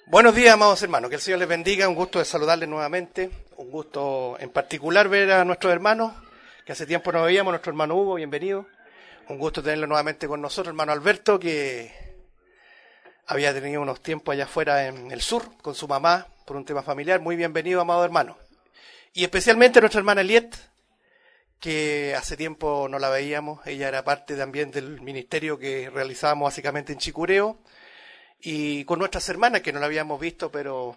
Buenos días, amados hermanos, que el Señor les bendiga, un gusto de saludarles nuevamente, un gusto en particular ver a nuestros hermanos, que hace tiempo no veíamos, nuestro hermano Hugo, bienvenido, un gusto tenerlo nuevamente con nosotros, hermano Alberto, que había tenido unos tiempos allá afuera en el sur, con su mamá, por un tema familiar, muy bienvenido, amado hermano, y especialmente nuestra hermana Eliet, que hace tiempo no la veíamos, ella era parte también del ministerio que realizábamos básicamente en Chicureo, y con nuestras hermanas que no la habíamos visto, pero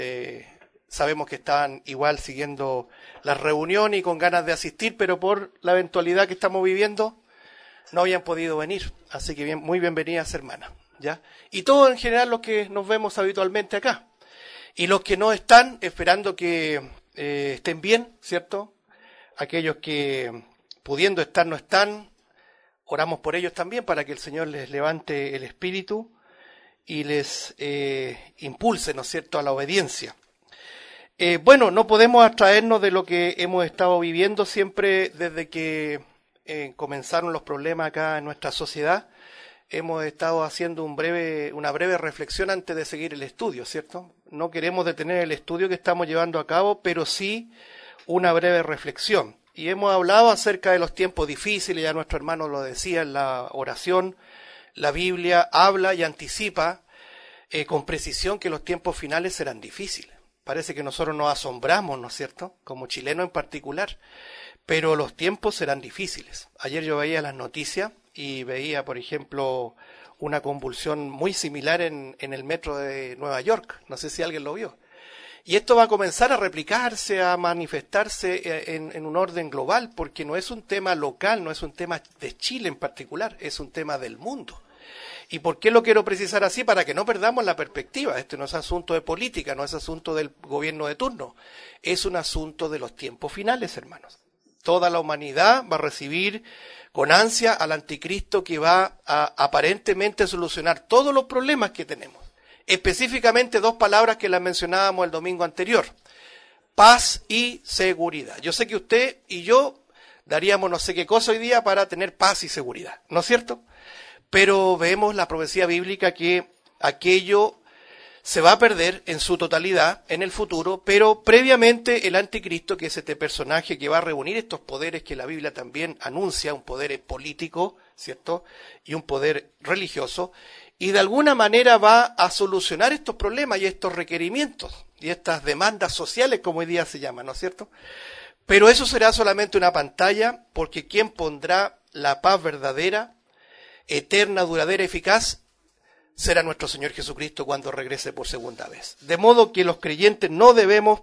sabemos que estaban igual siguiendo la reunión y con ganas de asistir, pero por la eventualidad que estamos viviendo no habían podido venir. Así que bien, muy bienvenidas hermanas, ¿ya? Y todos en general los que nos vemos habitualmente acá. Y los que no están, esperando que estén bien, ¿cierto? Aquellos que pudiendo estar no están, oramos por ellos también para que el Señor les levante el espíritu y les impulse, ¿no es cierto?, a la obediencia. Bueno, no podemos abstraernos de lo que hemos estado viviendo siempre desde que comenzaron los problemas acá en nuestra sociedad. Hemos estado haciendo una breve reflexión antes de seguir el estudio, ¿cierto? No queremos detener el estudio que estamos llevando a cabo, pero sí una breve reflexión. Y hemos hablado acerca de los tiempos difíciles, ya nuestro hermano lo decía en la oración. La Biblia habla y anticipa con precisión que los tiempos finales serán difíciles. Parece que nosotros nos asombramos, ¿no es cierto?, como chilenos en particular, pero los tiempos serán difíciles. Ayer yo veía las noticias y veía, por ejemplo, una convulsión muy similar en el metro de Nueva York. No sé si alguien lo vio. Y esto va a comenzar a replicarse, a manifestarse en un orden global, porque no es un tema local, no es un tema de Chile en particular, es un tema del mundo. ¿Y por qué lo quiero precisar así? Para que no perdamos la perspectiva. Este no es asunto de política, no es asunto del gobierno de turno, es un asunto de los tiempos finales, hermanos. Toda la humanidad va a recibir con ansia al anticristo que va a aparentemente solucionar todos los problemas que tenemos. Específicamente dos palabras que las mencionábamos el domingo anterior: paz y seguridad. Yo sé que usted y yo daríamos no sé qué cosa hoy día para tener paz y seguridad, ¿no es cierto? Pero vemos la profecía bíblica que aquello se va a perder en su totalidad en el futuro, pero previamente el anticristo, que es este personaje que va a reunir estos poderes que la Biblia también anuncia, un poder político, ¿cierto?, y un poder religioso, y de alguna manera va a solucionar estos problemas y estos requerimientos y estas demandas sociales, como hoy día se llaman, ¿no es cierto? Pero eso será solamente una pantalla, porque quien pondrá la paz verdadera, eterna, duradera, eficaz, será nuestro Señor Jesucristo cuando regrese por segunda vez. De modo que los creyentes no debemos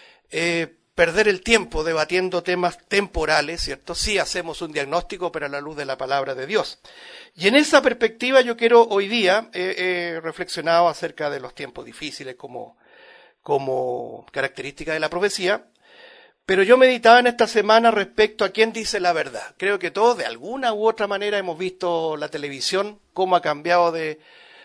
perder el tiempo debatiendo temas temporales, ¿cierto? Sí hacemos un diagnóstico, pero a la luz de la palabra de Dios. Y en esa perspectiva yo quiero hoy día, he reflexionado acerca de los tiempos difíciles como característica de la profecía, pero yo meditaba en esta semana respecto a quién dice la verdad. Creo que todos de alguna u otra manera hemos visto la televisión, cómo ha cambiado de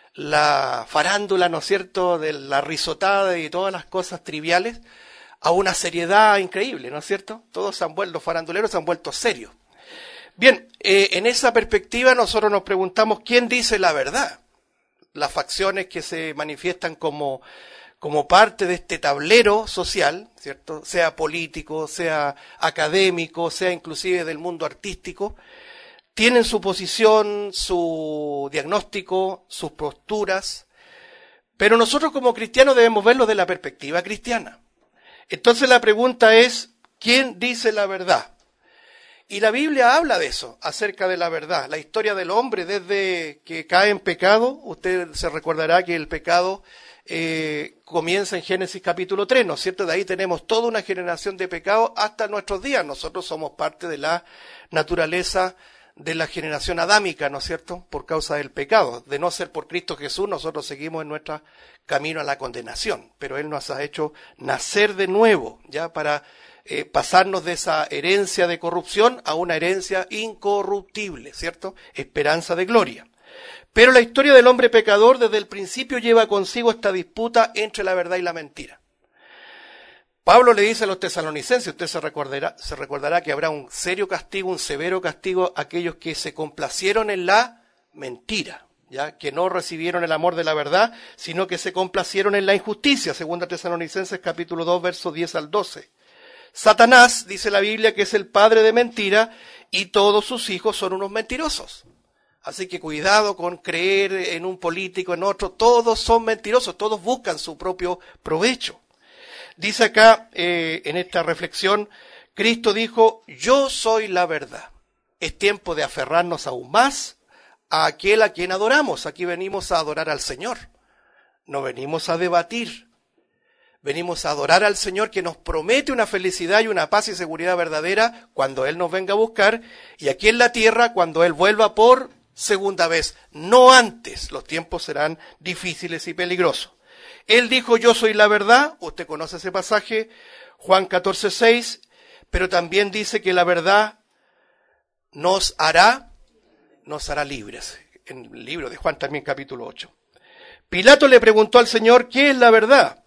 la farándula, ¿no es cierto?, de la risotada y todas las cosas triviales, a una seriedad increíble, ¿no es cierto? Los faranduleros se han vuelto serios. Bien, en esa perspectiva nosotros nos preguntamos quién dice la verdad. Las facciones que se manifiestan como parte de este tablero social, ¿cierto?, sea político, sea académico, sea inclusive del mundo artístico, tienen su posición, su diagnóstico, sus posturas, pero nosotros como cristianos debemos verlo de la perspectiva cristiana. Entonces la pregunta es, ¿quién dice la verdad? Y la Biblia habla de eso, acerca de la verdad. La historia del hombre desde que cae en pecado, usted se recordará que el pecado comienza en Génesis capítulo 3, ¿no es cierto? De ahí tenemos toda una generación de pecado hasta nuestros días. Nosotros somos parte de la naturaleza de la generación adámica, ¿no es cierto?, por causa del pecado. De no ser por Cristo Jesús, nosotros seguimos en nuestro camino a la condenación, pero Él nos ha hecho nacer de nuevo, ya para pasarnos de esa herencia de corrupción a una herencia incorruptible, ¿cierto?, esperanza de gloria. Pero la historia del hombre pecador desde el principio lleva consigo esta disputa entre la verdad y la mentira. Pablo le dice a los tesalonicenses, usted se recordará que habrá un serio castigo, un severo castigo a aquellos que se complacieron en la mentira. ya que no recibieron el amor de la verdad, sino que se complacieron en la injusticia, 2 Tesalonicenses capítulo 2, versos 10 al 12. Satanás, dice la Biblia, que es el padre de mentira, y todos sus hijos son unos mentirosos. Así que cuidado con creer en un político, en otro, todos son mentirosos, todos buscan su propio provecho. Dice acá, en esta reflexión, Cristo dijo, yo soy la verdad. Es tiempo de aferrarnos aún más a aquel a quien adoramos. Aquí venimos a adorar al Señor, no venimos a debatir. Venimos a adorar al Señor que nos promete una felicidad y una paz y seguridad verdadera cuando Él nos venga a buscar, y aquí en la tierra cuando Él vuelva por segunda vez, no antes. Los tiempos serán difíciles y peligrosos. Él dijo, yo soy la verdad, usted conoce ese pasaje, Juan 14:6, pero también dice que la verdad nos hará libres. En el libro de Juan también capítulo 8. Pilato le preguntó al Señor, ¿qué es la verdad?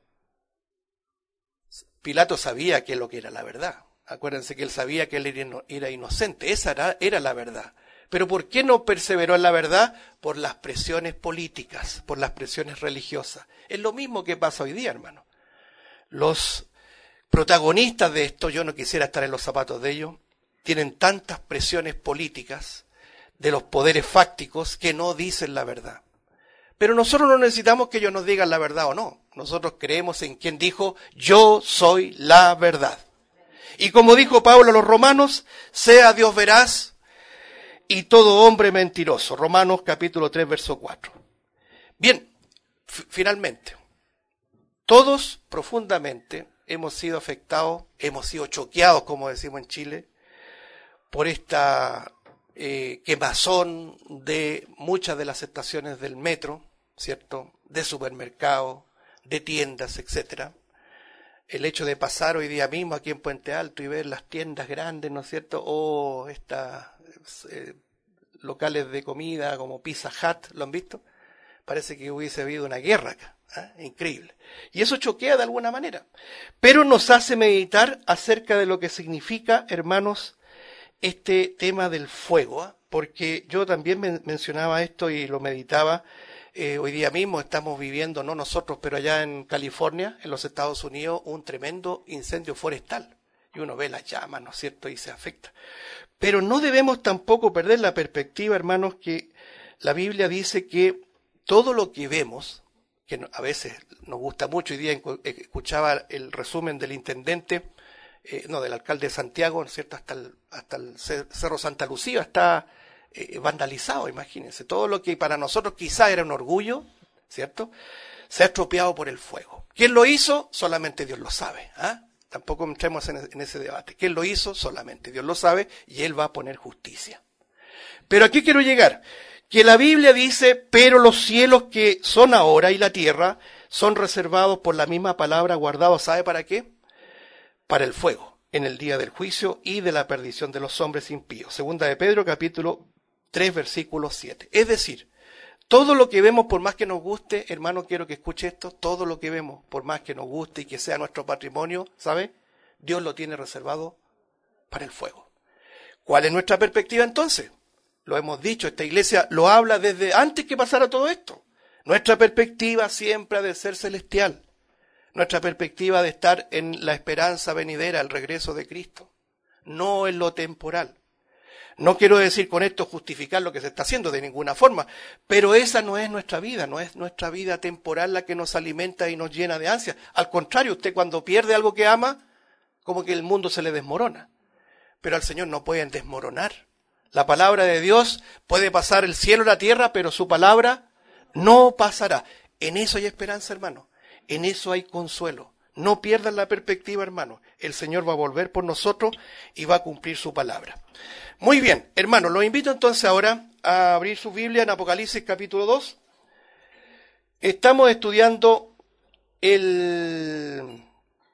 Pilato sabía qué es lo que era la verdad. Acuérdense que él sabía que él era inocente. Esa era la verdad. Pero ¿por qué no perseveró en la verdad? Por las presiones políticas, por las presiones religiosas. Es lo mismo que pasa hoy día, hermano. Los protagonistas de esto, yo no quisiera estar en los zapatos de ellos, tienen tantas presiones políticas de los poderes fácticos que no dicen la verdad. Pero nosotros no necesitamos que ellos nos digan la verdad o no. Nosotros creemos en quien dijo, yo soy la verdad. Y como dijo Pablo a los romanos, sea Dios veraz y todo hombre mentiroso. Romanos capítulo 3, verso 4. Bien, finalmente, todos profundamente hemos sido afectados, hemos sido choqueados, como decimos en Chile, por esta quemazón de muchas de las estaciones del metro, ¿cierto? De supermercados, de tiendas, etcétera. El hecho de pasar hoy día mismo aquí en Puente Alto y ver las tiendas grandes, ¿no es cierto? O estas locales de comida como Pizza Hut, ¿lo han visto? Parece que hubiese habido una guerra acá, ¿eh? Increíble. Y eso choquea de alguna manera. Pero nos hace meditar acerca de lo que significa, hermanos, este tema del fuego, ¿eh? Porque yo también mencionaba esto y lo meditaba. Hoy día mismo estamos viviendo, no nosotros, pero allá en California, en los Estados Unidos, un tremendo incendio forestal. Y uno ve las llamas, ¿no es cierto?, y se afecta. Pero no debemos tampoco perder la perspectiva, hermanos, que la Biblia dice que todo lo que vemos, que a veces nos gusta mucho, hoy día escuchaba el resumen del intendente, del alcalde de Santiago, ¿no es cierto?, hasta el Cerro Santa Lucía está vandalizado, imagínense. Todo lo que para nosotros quizá era un orgullo, ¿cierto?, se ha estropeado por el fuego. ¿Quién lo hizo? Solamente Dios lo sabe. Tampoco entremos en ese debate. ¿Quién lo hizo? Solamente Dios lo sabe y Él va a poner justicia. Pero aquí quiero llegar, que la Biblia dice, pero los cielos que son ahora y la tierra son reservados por la misma palabra, guardados, ¿sabe para qué? Para el fuego, en el día del juicio y de la perdición de los hombres impíos. Segunda de Pedro, capítulo 3, versículo 7. Es decir, todo lo que vemos, por más que nos guste, hermano, quiero que escuche esto, todo lo que vemos, por más que nos guste y que sea nuestro patrimonio, ¿sabe? Dios lo tiene reservado para el fuego. ¿Cuál es nuestra perspectiva entonces? Lo hemos dicho, esta iglesia lo habla desde antes que pasara todo esto. Nuestra perspectiva siempre ha de ser celestial. Nuestra perspectiva de estar en la esperanza venidera, el regreso de Cristo, no en lo temporal. No quiero decir con esto justificar lo que se está haciendo de ninguna forma, pero esa no es nuestra vida, no es nuestra vida temporal la que nos alimenta y nos llena de ansia. Al contrario, usted cuando pierde algo que ama, como que el mundo se le desmorona. Pero al Señor no pueden desmoronar. La palabra de Dios puede pasar el cielo y la tierra, pero su palabra no pasará. En eso hay esperanza, hermano. En eso hay consuelo. No pierdan la perspectiva, hermano. El Señor va a volver por nosotros y va a cumplir su palabra. Muy bien, hermano, los invito entonces ahora a abrir su Biblia en Apocalipsis capítulo 2. Estamos estudiando el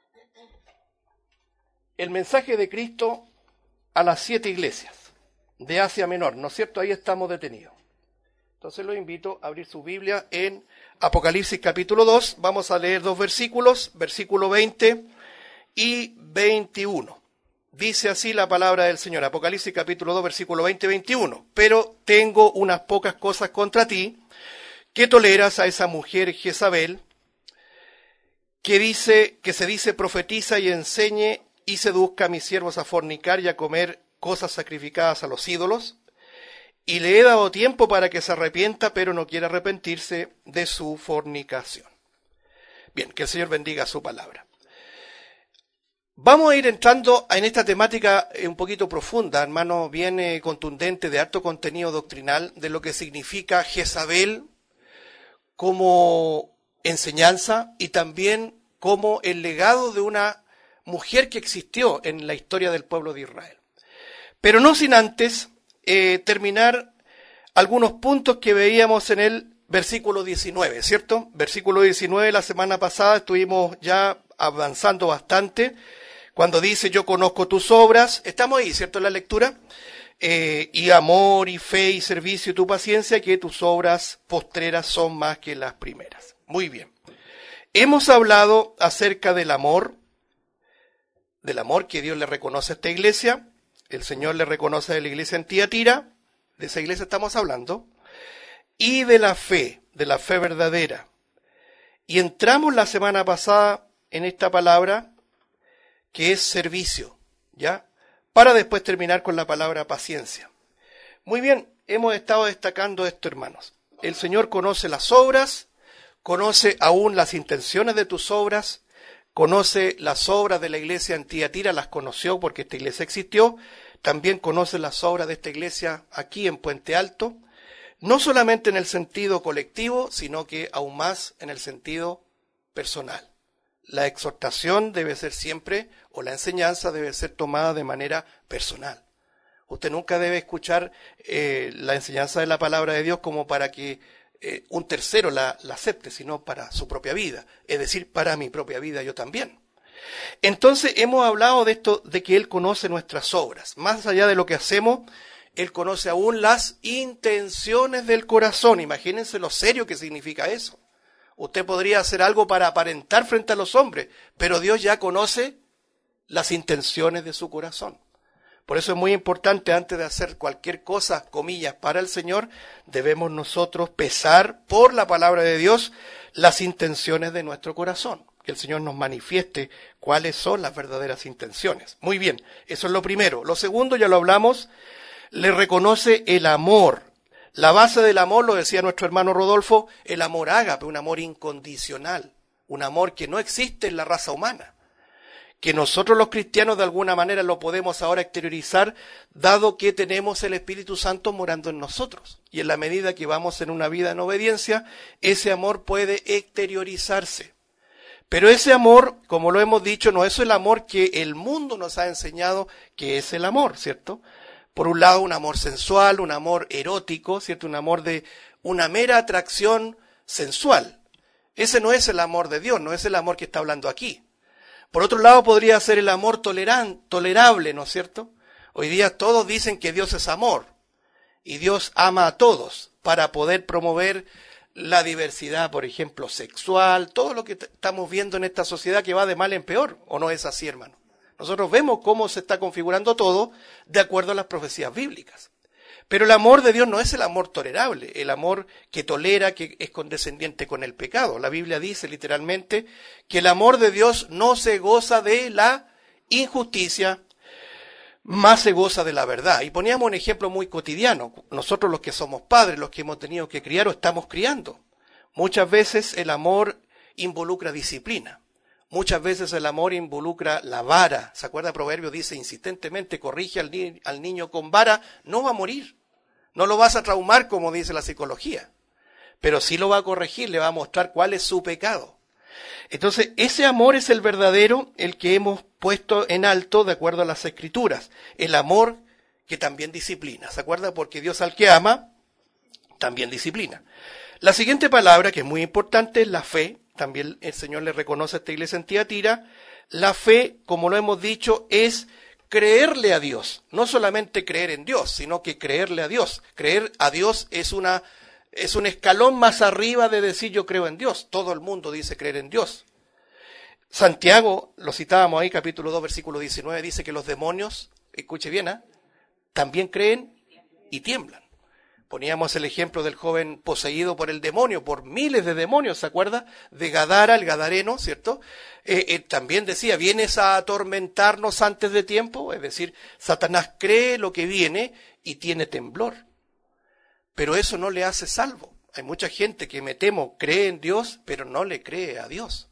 mensaje de Cristo a las 7 iglesias de Asia Menor, ¿no es cierto? Ahí estamos detenidos. Entonces los invito a abrir su Biblia en Apocalipsis capítulo 2. Vamos a leer 2 versículos, versículo 20 y 21. dice así la palabra del Señor, Apocalipsis capítulo 2, versículo 20 y 21. Pero tengo unas pocas cosas contra ti, que toleras a esa mujer Jezabel, que se dice profetiza y enseñe y seduzca a mis siervos a fornicar y a comer cosas sacrificadas a los ídolos, y le he dado tiempo para que se arrepienta, pero no quiere arrepentirse de su fornicación. Bien, que el Señor bendiga su palabra. Vamos a ir entrando en esta temática un poquito profunda, hermano, bien contundente, de alto contenido doctrinal, de lo que significa Jezabel como enseñanza y también como el legado de una mujer que existió en la historia del pueblo de Israel. Pero no sin antes terminar algunos puntos que veíamos en el versículo 19, ¿cierto? Versículo 19, la semana pasada estuvimos ya avanzando bastante, cuando dice, yo conozco tus obras, estamos ahí, ¿cierto? En la lectura, y amor, y fe, y servicio, y tu paciencia, que tus obras postreras son más que las primeras. Muy bien. Hemos hablado acerca del amor que Dios le reconoce a esta iglesia, el Señor le reconoce a la iglesia en Tiatira, de esa iglesia estamos hablando, y de la fe verdadera. Y entramos la semana pasada en esta palabra que es servicio, ¿ya? Para después terminar con la palabra paciencia. Muy bien, hemos estado destacando esto, hermanos. El Señor conoce las obras, conoce aún las intenciones de tus obras, conoce las obras de la iglesia en Tiatira, las conoció porque esta iglesia existió, también conoce las obras de esta iglesia aquí en Puente Alto, no solamente en el sentido colectivo, sino que aún más en el sentido personal. La exhortación debe ser siempre, o la enseñanza debe ser tomada de manera personal. Usted nunca debe escuchar la enseñanza de la palabra de Dios como para que un tercero la acepte, sino para su propia vida, es decir, para mi propia vida yo también. Entonces hemos hablado de esto, de que Él conoce nuestras obras. Más allá de lo que hacemos, Él conoce aún las intenciones del corazón. Imagínense lo serio que significa eso. Usted podría hacer algo para aparentar frente a los hombres, pero Dios ya conoce las intenciones de su corazón. Por eso es muy importante, antes de hacer cualquier cosa, comillas, para el Señor, debemos nosotros pesar por la palabra de Dios las intenciones de nuestro corazón. Que el Señor nos manifieste cuáles son las verdaderas intenciones. Muy bien, eso es lo primero. Lo segundo, ya lo hablamos, le reconoce el amor. La base del amor, lo decía nuestro hermano Rodolfo, el amor ágape, un amor incondicional, un amor que no existe en la raza humana, que nosotros los cristianos de alguna manera lo podemos ahora exteriorizar, dado que tenemos el Espíritu Santo morando en nosotros. Y en la medida que vamos en una vida en obediencia, ese amor puede exteriorizarse. Pero ese amor, como lo hemos dicho, no es el amor que el mundo nos ha enseñado que es el amor, ¿cierto? Por un lado, un amor sensual, un amor erótico, ¿cierto? Un amor de una mera atracción sensual. Ese no es el amor de Dios, no es el amor que está hablando aquí. Por otro lado, podría ser el amor tolerable, ¿no es cierto? Hoy día todos dicen que Dios es amor y Dios ama a todos para poder promover la diversidad, por ejemplo, sexual, todo lo que estamos viendo en esta sociedad que va de mal en peor, ¿o no es así, hermano? Nosotros vemos cómo se está configurando todo de acuerdo a las profecías bíblicas. Pero el amor de Dios no es el amor tolerable, el amor que tolera, que es condescendiente con el pecado. La Biblia dice literalmente que el amor de Dios no se goza de la injusticia, más se goza de la verdad. Y poníamos un ejemplo muy cotidiano. Nosotros los que somos padres, los que hemos tenido que criar o estamos criando, muchas veces el amor involucra disciplina. Muchas veces el amor involucra la vara. ¿Se acuerda? Proverbio dice insistentemente, corrige al niño con vara, no va a morir. No lo vas a traumar como dice la psicología. Pero sí lo va a corregir, le va a mostrar cuál es su pecado. Entonces, ese amor es el verdadero, el que hemos puesto en alto de acuerdo a las Escrituras. El amor que también disciplina. ¿Se acuerda? Porque Dios al que ama, también disciplina. La siguiente palabra, que es muy importante, es la fe. También el Señor le reconoce a esta iglesia en Tiatira. La fe, como lo hemos dicho, es creerle a Dios. No solamente creer en Dios, sino que creerle a Dios. Creer a Dios es un escalón más arriba de decir yo creo en Dios. Todo el mundo dice creer en Dios. Santiago, lo citábamos ahí, capítulo 2, versículo 19, dice que los demonios, escuche bien, también creen y tiemblan. Poníamos el ejemplo del joven poseído por el demonio, por miles de demonios, ¿se acuerda? De Gadara, el gadareno, ¿cierto? También decía, ¿vienes a atormentarnos antes de tiempo? Es decir, Satanás cree lo que viene y tiene temblor. Pero eso no le hace salvo. Hay mucha gente que, me temo, cree en Dios, pero no le cree a Dios.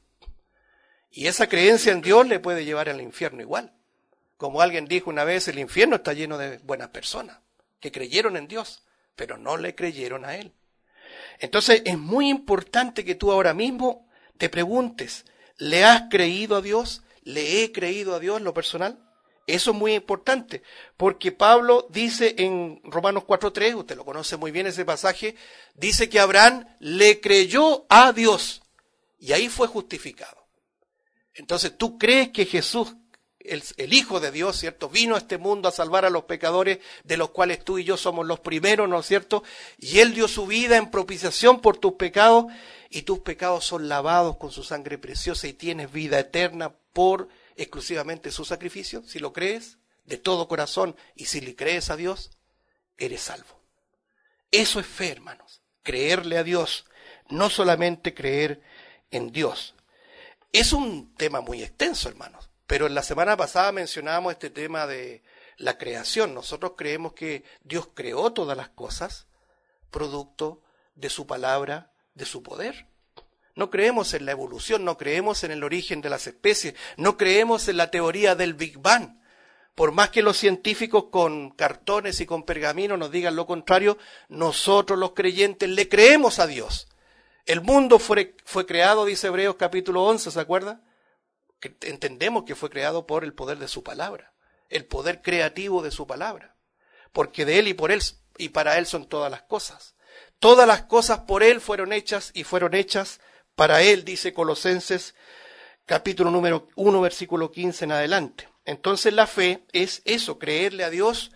Y esa creencia en Dios le puede llevar al infierno igual. Como alguien dijo una vez, el infierno está lleno de buenas personas que creyeron en Dios, pero no le creyeron a Él. Entonces es muy importante que tú ahora mismo te preguntes, ¿le has creído a Dios? ¿Le he creído a Dios en lo personal? Eso es muy importante, porque Pablo dice en Romanos 4:3, usted lo conoce muy bien ese pasaje, dice que Abraham le creyó a Dios y ahí fue justificado. Entonces, ¿tú crees que Jesús, el Hijo de Dios, ¿cierto?, vino a este mundo a salvar a los pecadores, de los cuales tú y yo somos los primeros, ¿no es cierto? Y Él dio su vida en propiciación por tus pecados, y tus pecados son lavados con su sangre preciosa y tienes vida eterna por exclusivamente su sacrificio. Si lo crees de todo corazón y si le crees a Dios, eres salvo. Eso es fe, hermanos. Creerle a Dios, no solamente creer en Dios. Es un tema muy extenso, hermanos, pero en la semana pasada mencionábamos este tema de la creación. Nosotros creemos que Dios creó todas las cosas, producto de su palabra, de su poder. No creemos en la evolución, no creemos en el origen de las especies, no creemos en la teoría del Big Bang. Por más que los científicos con cartones y con pergamino nos digan lo contrario, nosotros los creyentes le creemos a Dios. El mundo fue creado, dice Hebreos capítulo 11, ¿se acuerda? Que entendemos que fue creado por el poder de su palabra, el poder creativo de su palabra, porque de Él y por Él y para Él son todas las cosas. Todas las cosas por Él fueron hechas y fueron hechas para Él, dice Colosenses capítulo número 1, versículo 15 en adelante. Entonces la fe es eso, creerle a Dios,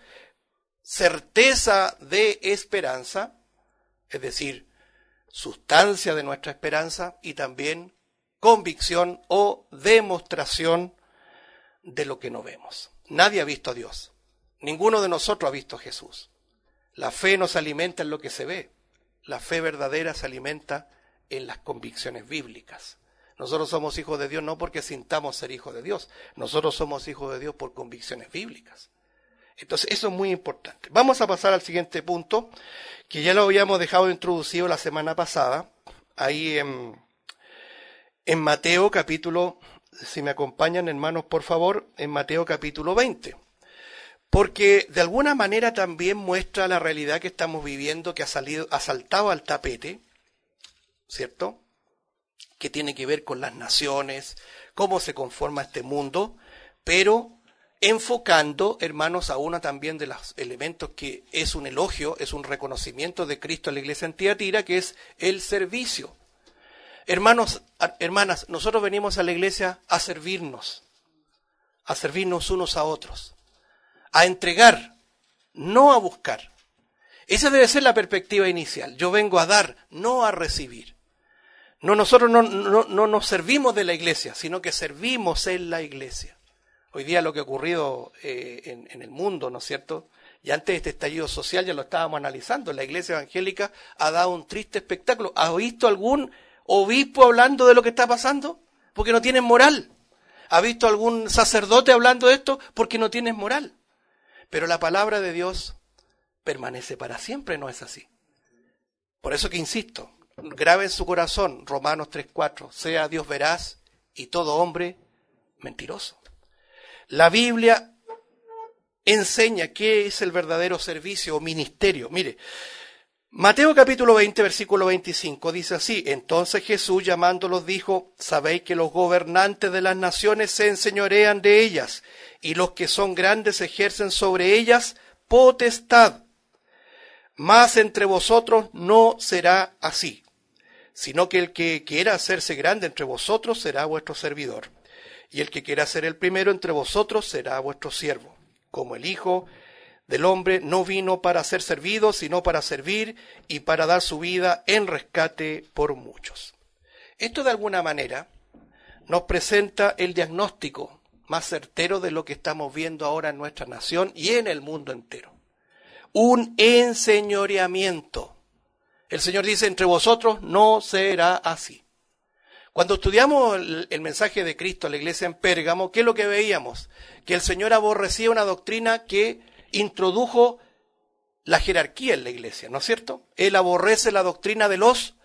certeza de esperanza, es decir, sustancia de nuestra esperanza y también convicción o demostración de lo que no vemos. Nadie ha visto a Dios. Ninguno de nosotros ha visto a Jesús. La fe no se alimenta en lo que se ve. La fe verdadera se alimenta en las convicciones bíblicas. Nosotros somos hijos de Dios no porque sintamos ser hijos de Dios. Nosotros somos hijos de Dios por convicciones bíblicas. Entonces, eso es muy importante. Vamos a pasar al siguiente punto, que ya lo habíamos dejado introducido la semana pasada, ahí en Mateo capítulo, si me acompañan hermanos por favor, en Mateo capítulo 20. Porque de alguna manera también muestra la realidad que estamos viviendo, que ha saltado al tapete, ¿cierto? Que tiene que ver con las naciones, cómo se conforma este mundo, pero enfocando, hermanos, a uno también de los elementos que es un elogio, es un reconocimiento de Cristo a la iglesia en Tiatira, que es el servicio. Hermanos, hermanas, nosotros venimos a la iglesia a servirnos unos a otros, a entregar, no a buscar. Esa debe ser la perspectiva inicial. Yo vengo a dar, no a recibir. Nosotros no nos servimos de la iglesia, sino que servimos en la iglesia. Hoy día lo que ha ocurrido en el mundo, ¿no es cierto? Y antes de este estallido social ya lo estábamos analizando. La iglesia evangélica ha dado un triste espectáculo. ¿Has visto algún obispo hablando de lo que está pasando? Porque no tienen moral. ¿Has visto algún sacerdote hablando de esto? Porque no tienen moral. Pero la palabra de Dios permanece para siempre, ¿no es así? Por eso que insisto, grabe en su corazón Romanos 3:4, sea Dios veraz y todo hombre mentiroso. La Biblia enseña qué es el verdadero servicio o ministerio. Mire, Mateo capítulo 20, versículo 25 dice así: entonces Jesús llamándolos dijo, sabéis que los gobernantes de las naciones se enseñorean de ellas, y los que son grandes ejercen sobre ellas potestad. Mas entre vosotros no será así, sino que el que quiera hacerse grande entre vosotros será vuestro servidor. Y el que quiera ser el primero entre vosotros será vuestro siervo. Como el Hijo del Hombre no vino para ser servido, sino para servir y para dar su vida en rescate por muchos. Esto de alguna manera nos presenta el diagnóstico más certero de lo que estamos viendo ahora en nuestra nación y en el mundo entero. Un enseñoreamiento. El Señor dice, entre vosotros no será así. Cuando estudiamos el mensaje de Cristo a la iglesia en Pérgamo, ¿qué es lo que veíamos? Que el Señor aborrecía una doctrina que introdujo la jerarquía en la iglesia, ¿no es cierto? Él aborrece la doctrina de los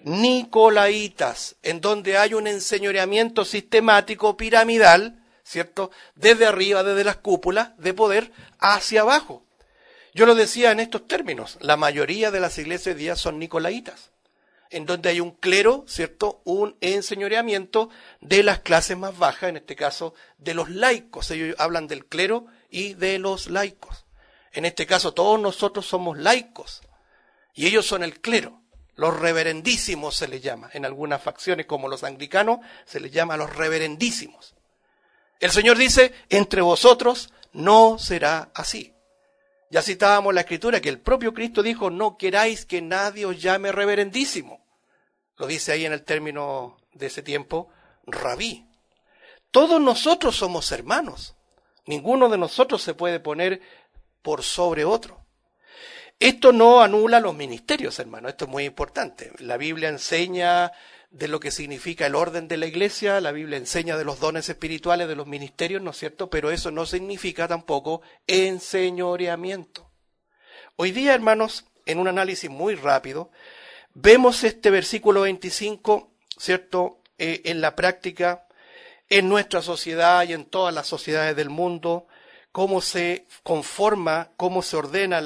nicolaitas, en donde hay un enseñoreamiento sistemático, piramidal, ¿cierto? Desde arriba, desde las cúpulas de poder hacia abajo. Yo lo decía en estos términos, la mayoría de las iglesias hoy día son nicolaitas, en donde hay un clero, ¿cierto? Un enseñoreamiento de las clases más bajas, en este caso de los laicos. Ellos hablan del clero y de los laicos. En este caso todos nosotros somos laicos y ellos son el clero. Los reverendísimos se les llama. En algunas facciones como los anglicanos se les llama los reverendísimos. El Señor dice, entre vosotros no será así. Ya citábamos la Escritura que el propio Cristo dijo, no queráis que nadie os llame reverendísimo. Lo dice ahí en el término de ese tiempo, rabí. Todos nosotros somos hermanos. Ninguno de nosotros se puede poner por sobre otro. Esto no anula los ministerios, hermano. Esto es muy importante. La Biblia enseña de lo que significa el orden de la iglesia, la Biblia enseña de los dones espirituales, de los ministerios, ¿no es cierto? Pero eso no significa tampoco enseñoreamiento. Hoy día, hermanos, en un análisis muy rápido, vemos este versículo 25, ¿cierto? En la práctica, en nuestra sociedad y en todas las sociedades del mundo, cómo se conforma, cómo se ordena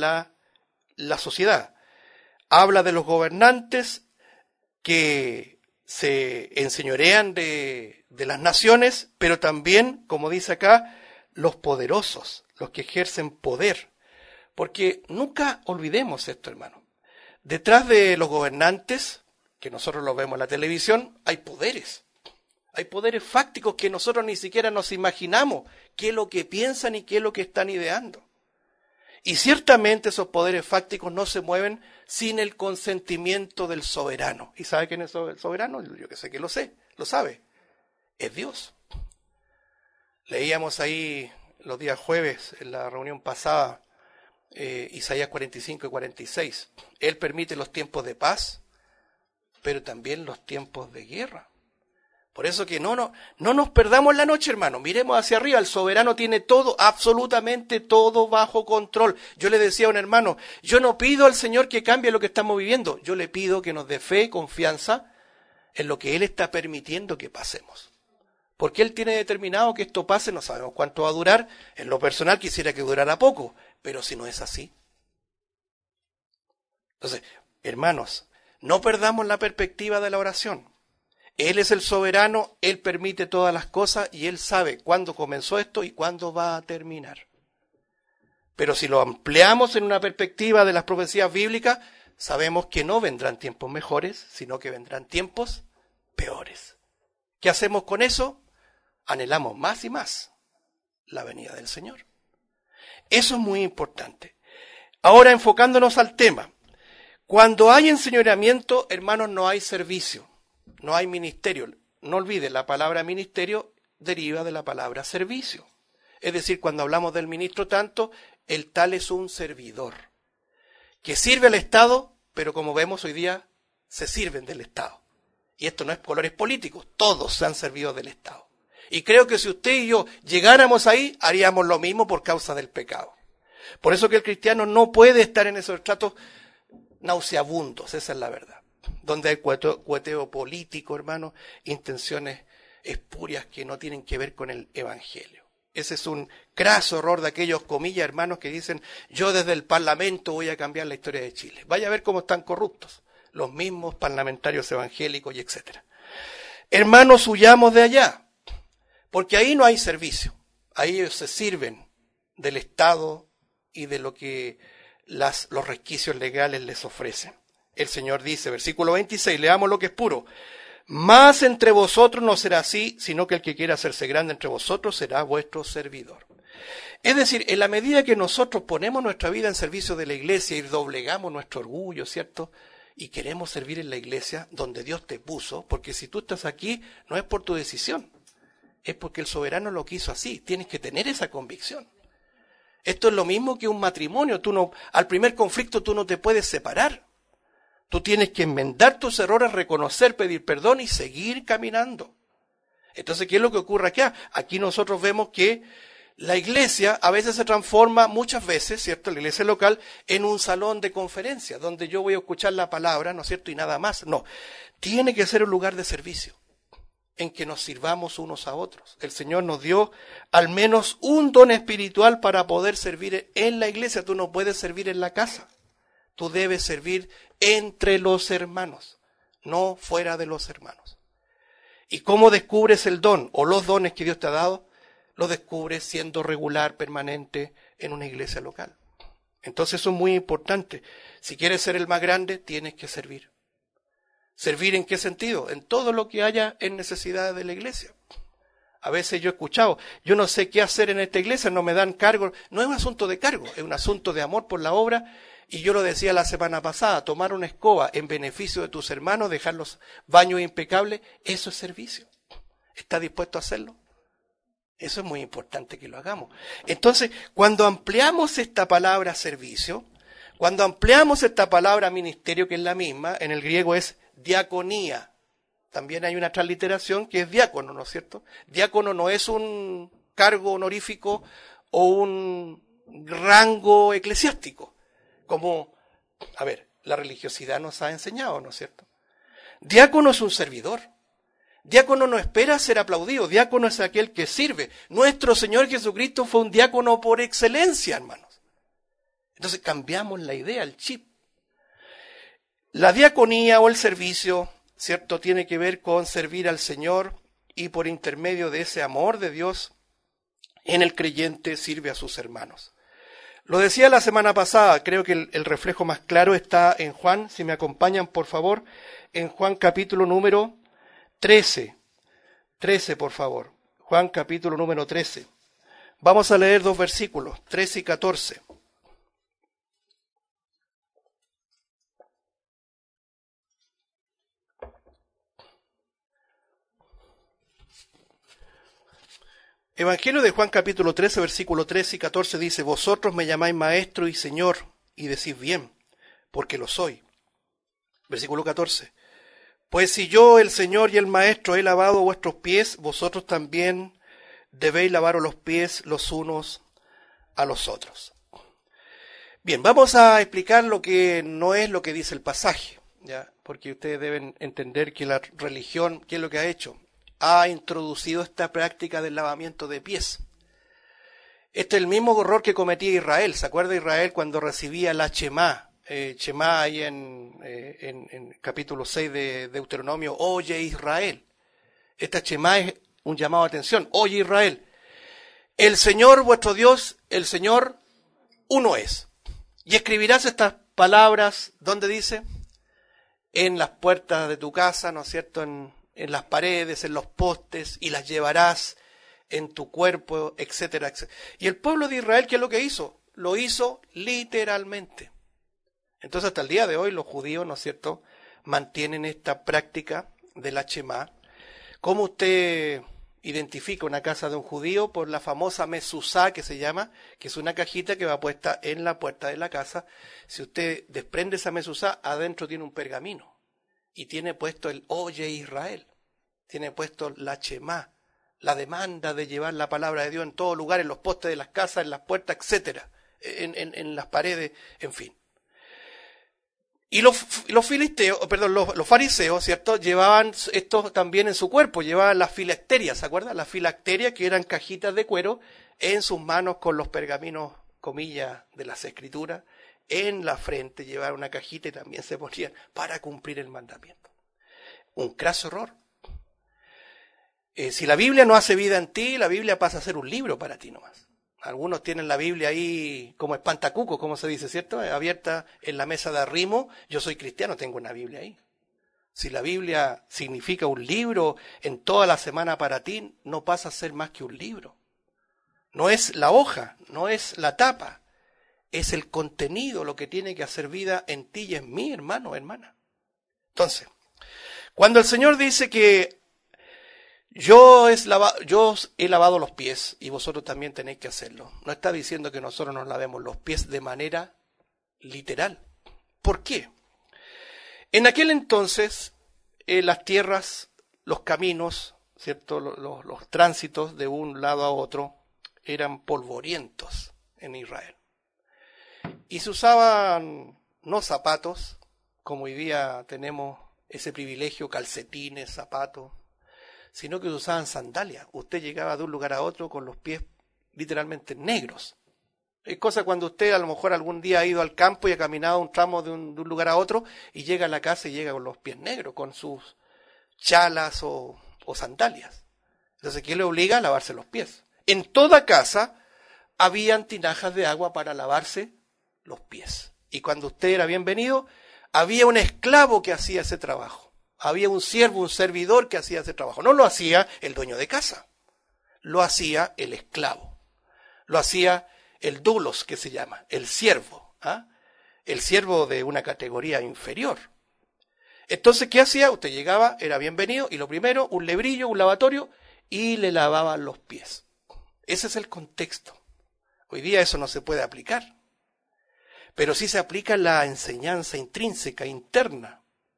la sociedad. Habla de los gobernantes que se enseñorean de las naciones, pero también, como dice acá, los poderosos, los que ejercen poder. Porque nunca olvidemos esto, hermano. Detrás de los gobernantes, que nosotros los vemos en la televisión, hay poderes. Hay poderes fácticos que nosotros ni siquiera nos imaginamos qué es lo que piensan y qué es lo que están ideando. Y ciertamente esos poderes fácticos no se mueven sin el consentimiento del soberano. ¿Y sabe quién es el soberano? Yo que sé que lo sabe. Es Dios. Leíamos ahí los días jueves, en la reunión pasada, Isaías 45 y 46. Él permite los tiempos de paz, pero también los tiempos de guerra. Por eso que no nos perdamos la noche, hermano. Miremos hacia arriba. El soberano tiene todo, absolutamente todo bajo control. Yo le decía a un hermano, yo no pido al Señor que cambie lo que estamos viviendo. Yo le pido que nos dé fe y confianza en lo que Él está permitiendo que pasemos. Porque Él tiene determinado que esto pase, no sabemos cuánto va a durar. En lo personal quisiera que durara poco, pero si no es así. Entonces, hermanos, no perdamos la perspectiva de la oración. Él es el soberano, Él permite todas las cosas y Él sabe cuándo comenzó esto y cuándo va a terminar. Pero si lo ampliamos en una perspectiva de las profecías bíblicas, sabemos que no vendrán tiempos mejores, sino que vendrán tiempos peores. ¿Qué hacemos con eso? Anhelamos más y más la venida del Señor. Eso es muy importante. Ahora, enfocándonos al tema. Cuando hay enseñoreamiento, hermanos, no hay servicio. No hay ministerio. No olvide, la palabra ministerio deriva de la palabra servicio. Es decir, cuando hablamos del ministro tanto, el tal es un servidor que sirve al Estado, pero como vemos hoy día, se sirven del Estado. Y esto no es colores políticos, todos se han servido del Estado. Y creo que si usted y yo llegáramos ahí, haríamos lo mismo por causa del pecado. Por eso que el cristiano no puede estar en esos estratos nauseabundos, esa es la verdad. Donde hay cueteo político, hermano, intenciones espurias que no tienen que ver con el Evangelio. Ese es un craso error de aquellos, comillas, hermanos, que dicen, yo desde el Parlamento voy a cambiar la historia de Chile. Vaya a ver cómo están corruptos los mismos parlamentarios evangélicos y etcétera. Hermanos, huyamos de allá, porque ahí no hay servicio. Ahí ellos se sirven del Estado y de lo que los resquicios legales les ofrecen. El Señor dice, versículo 26, leamos lo que es puro. Mas entre vosotros no será así, sino que el que quiera hacerse grande entre vosotros será vuestro servidor. Es decir, en la medida que nosotros ponemos nuestra vida en servicio de la iglesia y doblegamos nuestro orgullo, ¿cierto? Y queremos servir en la iglesia donde Dios te puso, porque si tú estás aquí no es por tu decisión, es porque el soberano lo quiso así. Tienes que tener esa convicción. Esto es lo mismo que un matrimonio. Al primer conflicto tú no te puedes separar. Tú tienes que enmendar tus errores, reconocer, pedir perdón y seguir caminando. Entonces, ¿qué es lo que ocurre acá? Aquí nosotros vemos que la iglesia a veces se transforma, muchas veces, ¿cierto? La iglesia local, en un salón de conferencias, donde yo voy a escuchar la palabra, ¿no es cierto? Y nada más. No, tiene que ser un lugar de servicio, en que nos sirvamos unos a otros. El Señor nos dio al menos un don espiritual para poder servir en la iglesia. Tú no puedes servir en la casa. Tú debes servir entre los hermanos, no fuera de los hermanos. ¿Y cómo descubres el don o los dones que Dios te ha dado? Lo descubres siendo regular, permanente en una iglesia local. Entonces eso es muy importante. Si quieres ser el más grande, tienes que servir. ¿Servir en qué sentido? En todo lo que haya en necesidad de la iglesia. A veces yo he escuchado, yo no sé qué hacer en esta iglesia, no me dan cargo. No es un asunto de cargo, es un asunto de amor por la obra. Y yo lo decía la semana pasada, tomar una escoba en beneficio de tus hermanos, dejar los baños impecables, eso es servicio. ¿Estás dispuesto a hacerlo? Eso es muy importante que lo hagamos. Entonces, cuando ampliamos esta palabra servicio, cuando ampliamos esta palabra ministerio, que es la misma, en el griego es diaconía. También hay una transliteración que es diácono, ¿no es cierto? Diácono no es un cargo honorífico o un rango eclesiástico, como, la religiosidad nos ha enseñado, ¿no es cierto? Diácono es un servidor. Diácono no espera ser aplaudido, diácono es aquel que sirve. Nuestro Señor Jesucristo fue un diácono por excelencia, hermanos. Entonces cambiamos la idea, el chip. La diaconía o el servicio, ¿cierto?, tiene que ver con servir al Señor y por intermedio de ese amor de Dios en el creyente sirve a sus hermanos. Lo decía la semana pasada, creo que el reflejo más claro está en Juan, si me acompañan por favor, en Juan capítulo número 13, por favor. Juan capítulo número 13. Vamos a leer 2 versículos, 13 y 14. Evangelio de Juan capítulo 13, versículo 13 y 14 dice: Vosotros me llamáis maestro y señor, y decís bien, porque lo soy. Versículo 14. Pues si yo, el Señor y el Maestro, he lavado vuestros pies, vosotros también debéis lavaros los pies los unos a los otros. Bien, vamos a explicar lo que no es lo que dice el pasaje, ¿ya? Porque ustedes deben entender que la religión, ¿qué es lo que ha hecho? Ha introducido esta práctica del lavamiento de pies. Este es el mismo error que cometía Israel. ¿Se acuerda Israel cuando recibía la Shemá? Shemá ahí en capítulo 6 de Deuteronomio, oye Israel. Esta Shemá es un llamado a atención. Oye Israel, el Señor vuestro Dios, el Señor uno es. Y escribirás estas palabras, ¿dónde dice? En las puertas de tu casa, ¿no es cierto? En las paredes, en los postes, y las llevarás en tu cuerpo, etcétera, etcétera. Y el pueblo de Israel, ¿qué es lo que hizo? Lo hizo literalmente. Entonces hasta el día de hoy los judíos, ¿no es cierto?, mantienen esta práctica de la Shemá. ¿Cómo usted identifica una casa de un judío? Por la famosa mezuzá que se llama, que es una cajita que va puesta en la puerta de la casa. Si usted desprende esa mezuzá, adentro tiene un pergamino y tiene puesto el Oye Israel, tiene puesto la Shemá, la demanda de llevar la palabra de Dios en todo lugar, en los postes de las casas, en las puertas, etcétera, en las paredes, en fin. Y los fariseos, ¿cierto?, llevaban esto también en su cuerpo, llevaban las filacterias, ¿se acuerdan? Las filacterias, que eran cajitas de cuero en sus manos con los pergaminos, comillas, de las escrituras, en la frente llevaban una cajita y también se ponían para cumplir el mandamiento. Un craso error. Si la Biblia no hace vida en ti, la Biblia pasa a ser un libro para ti nomás. Algunos tienen la Biblia ahí como espantacuco, como se dice, ¿cierto? Abierta en la mesa de arrimo. Yo soy cristiano, tengo una Biblia ahí. Si la Biblia significa un libro en toda la semana para ti, no pasa a ser más que un libro. No es la hoja, no es la tapa, es el contenido lo que tiene que hacer vida en ti y en mí, hermano, hermana. Entonces, cuando el Señor dice que yo os he lavado los pies y vosotros también tenéis que hacerlo, no está diciendo que nosotros nos lavemos los pies de manera literal. ¿Por qué? En aquel entonces, las tierras, los caminos, ¿cierto? Los tránsitos de un lado a otro eran polvorientos en Israel. Y se usaban no zapatos, como hoy día tenemos ese privilegio, calcetines, zapatos, sino que se usaban sandalias. Usted llegaba de un lugar a otro con los pies literalmente negros. Es cosa cuando usted a lo mejor algún día ha ido al campo y ha caminado un tramo de un lugar a otro y llega a la casa y llega con los pies negros, con sus chalas o sandalias. Entonces, ¿qué le obliga? A lavarse los pies. En toda casa habían tinajas de agua para lavarse los pies. Y cuando usted era bienvenido, había un esclavo que hacía ese trabajo. Había un siervo, un servidor que hacía ese trabajo. No lo hacía el dueño de casa, lo hacía el esclavo, lo hacía el doulos, que se llama, el siervo, el siervo de una categoría inferior. Entonces, ¿qué hacía? Usted llegaba, era bienvenido, y lo primero, un lebrillo, un lavatorio, y le lavaban los pies. Ese es el contexto. Hoy día eso no se puede aplicar, pero sí se aplica la enseñanza intrínseca, interna.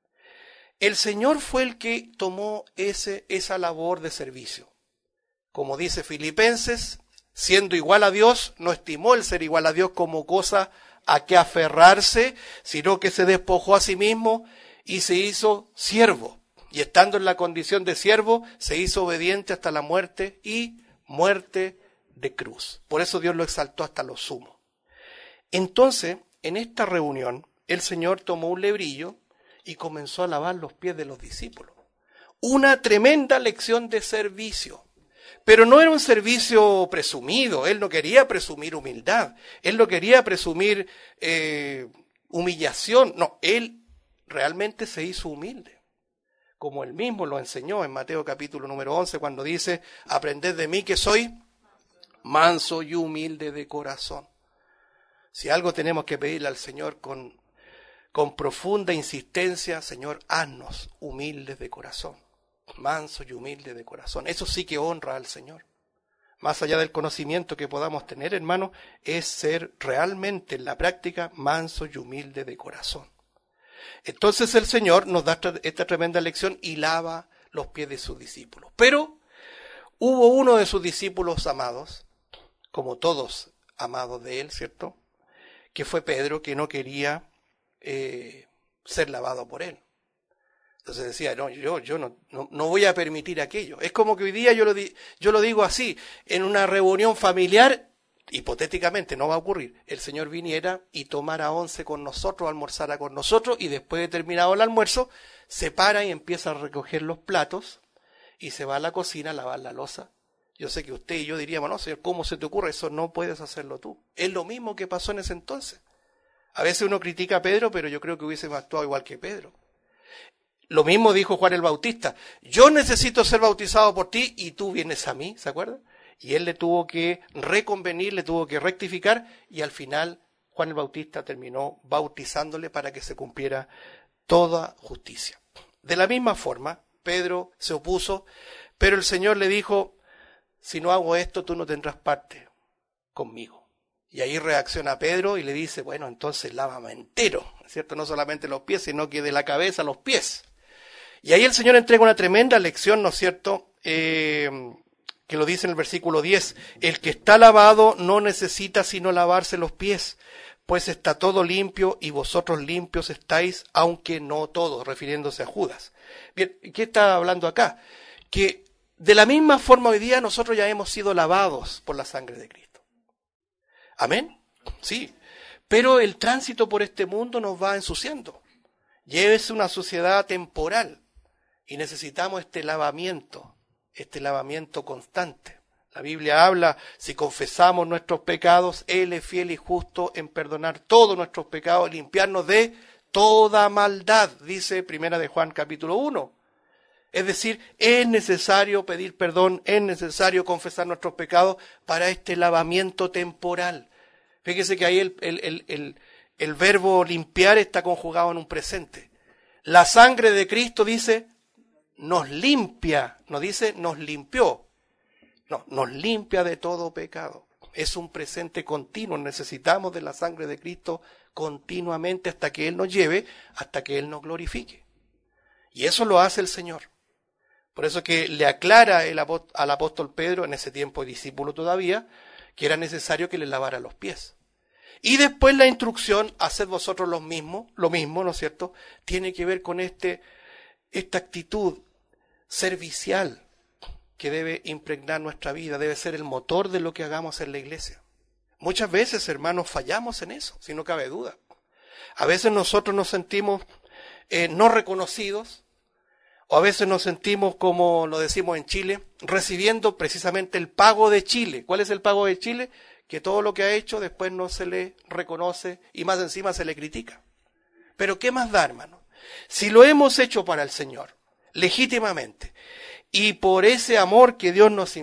El Señor fue el que tomó esa labor de servicio. Como dice Filipenses, siendo igual a Dios, no estimó el ser igual a Dios como cosa a que aferrarse, sino que se despojó a sí mismo y se hizo siervo. Y estando en la condición de siervo, se hizo obediente hasta la muerte y muerte de cruz. Por eso Dios lo exaltó hasta lo sumo. Entonces, en esta reunión, el Señor tomó un lebrillo y comenzó a lavar los pies de los discípulos. Una tremenda lección de servicio. Pero no era un servicio presumido. Él no quería presumir humildad. Él no quería presumir humillación. No, él realmente se hizo humilde. Como él mismo lo enseñó en Mateo capítulo número 11, cuando dice, aprended de mí que soy manso y humilde de corazón. Si algo tenemos que pedirle al Señor con profunda insistencia, Señor, haznos humildes de corazón, manso y humilde de corazón. Eso sí que honra al Señor. Más allá del conocimiento que podamos tener, hermano, es ser realmente en la práctica manso y humilde de corazón. Entonces el Señor nos da esta tremenda lección y lava los pies de sus discípulos. Pero hubo uno de sus discípulos amados, como todos amados de él, ¿cierto?, que fue Pedro, que no quería ser lavado por él. Entonces decía, no, yo no voy a permitir aquello. Es como que hoy día yo lo digo así, en una reunión familiar, hipotéticamente no va a ocurrir, el Señor viniera y tomara once con nosotros, almorzara con nosotros, y después de terminado el almuerzo, se para y empieza a recoger los platos, y se va a la cocina a lavar la loza. Yo sé que usted y yo diríamos, no, Señor, ¿cómo se te ocurre? Eso no puedes hacerlo tú. Es lo mismo que pasó en ese entonces. A veces uno critica a Pedro, pero yo creo que hubiese actuado igual que Pedro. Lo mismo dijo Juan el Bautista. Yo necesito ser bautizado por ti y tú vienes a mí, ¿se acuerdan? Y él le tuvo que reconvenir, le tuvo que rectificar y al final Juan el Bautista terminó bautizándole para que se cumpliera toda justicia. De la misma forma, Pedro se opuso, pero el Señor le dijo, si no hago esto, tú no tendrás parte conmigo. Y ahí reacciona Pedro y le dice, bueno, entonces lávame entero, ¿cierto? No solamente los pies, sino que de la cabeza a los pies. Y ahí el Señor entrega una tremenda lección, ¿no es cierto?, que lo dice en el versículo 10. El que está lavado no necesita sino lavarse los pies, pues está todo limpio y vosotros limpios estáis, aunque no todos, refiriéndose a Judas. Bien, ¿qué está hablando acá? Que de la misma forma hoy día nosotros ya hemos sido lavados por la sangre de Cristo. ¿Amén? Sí. Pero el tránsito por este mundo nos va ensuciando. Y es una sociedad temporal. Y necesitamos este lavamiento constante. La Biblia habla, si confesamos nuestros pecados, Él es fiel y justo en perdonar todos nuestros pecados, limpiarnos de toda maldad, dice Primera de Juan capítulo 1. Es decir, es necesario pedir perdón, es necesario confesar nuestros pecados para este lavamiento temporal. Fíjese que ahí el verbo limpiar está conjugado en un presente. La sangre de Cristo, dice, nos limpia, no dice nos limpió, no, nos limpia de todo pecado. Es un presente continuo, necesitamos de la sangre de Cristo continuamente hasta que Él nos lleve, hasta que Él nos glorifique. Y eso lo hace el Señor. Por eso que le aclara al apóstol Pedro, en ese tiempo discípulo todavía, que era necesario que le lavara los pies. Y después la instrucción, haced vosotros lo mismo, ¿no es cierto? Tiene que ver con esta actitud servicial que debe impregnar nuestra vida, debe ser el motor de lo que hagamos en la iglesia. Muchas veces, hermanos, fallamos en eso, si no cabe duda. A veces nosotros nos sentimos no reconocidos, o a veces nos sentimos, como lo decimos en Chile, recibiendo precisamente el pago de Chile. ¿Cuál es el pago de Chile? Que todo lo que ha hecho después no se le reconoce y más encima se le critica. Pero ¿qué más da, hermano? Si lo hemos hecho para el Señor, legítimamente, y por ese amor que Dios nos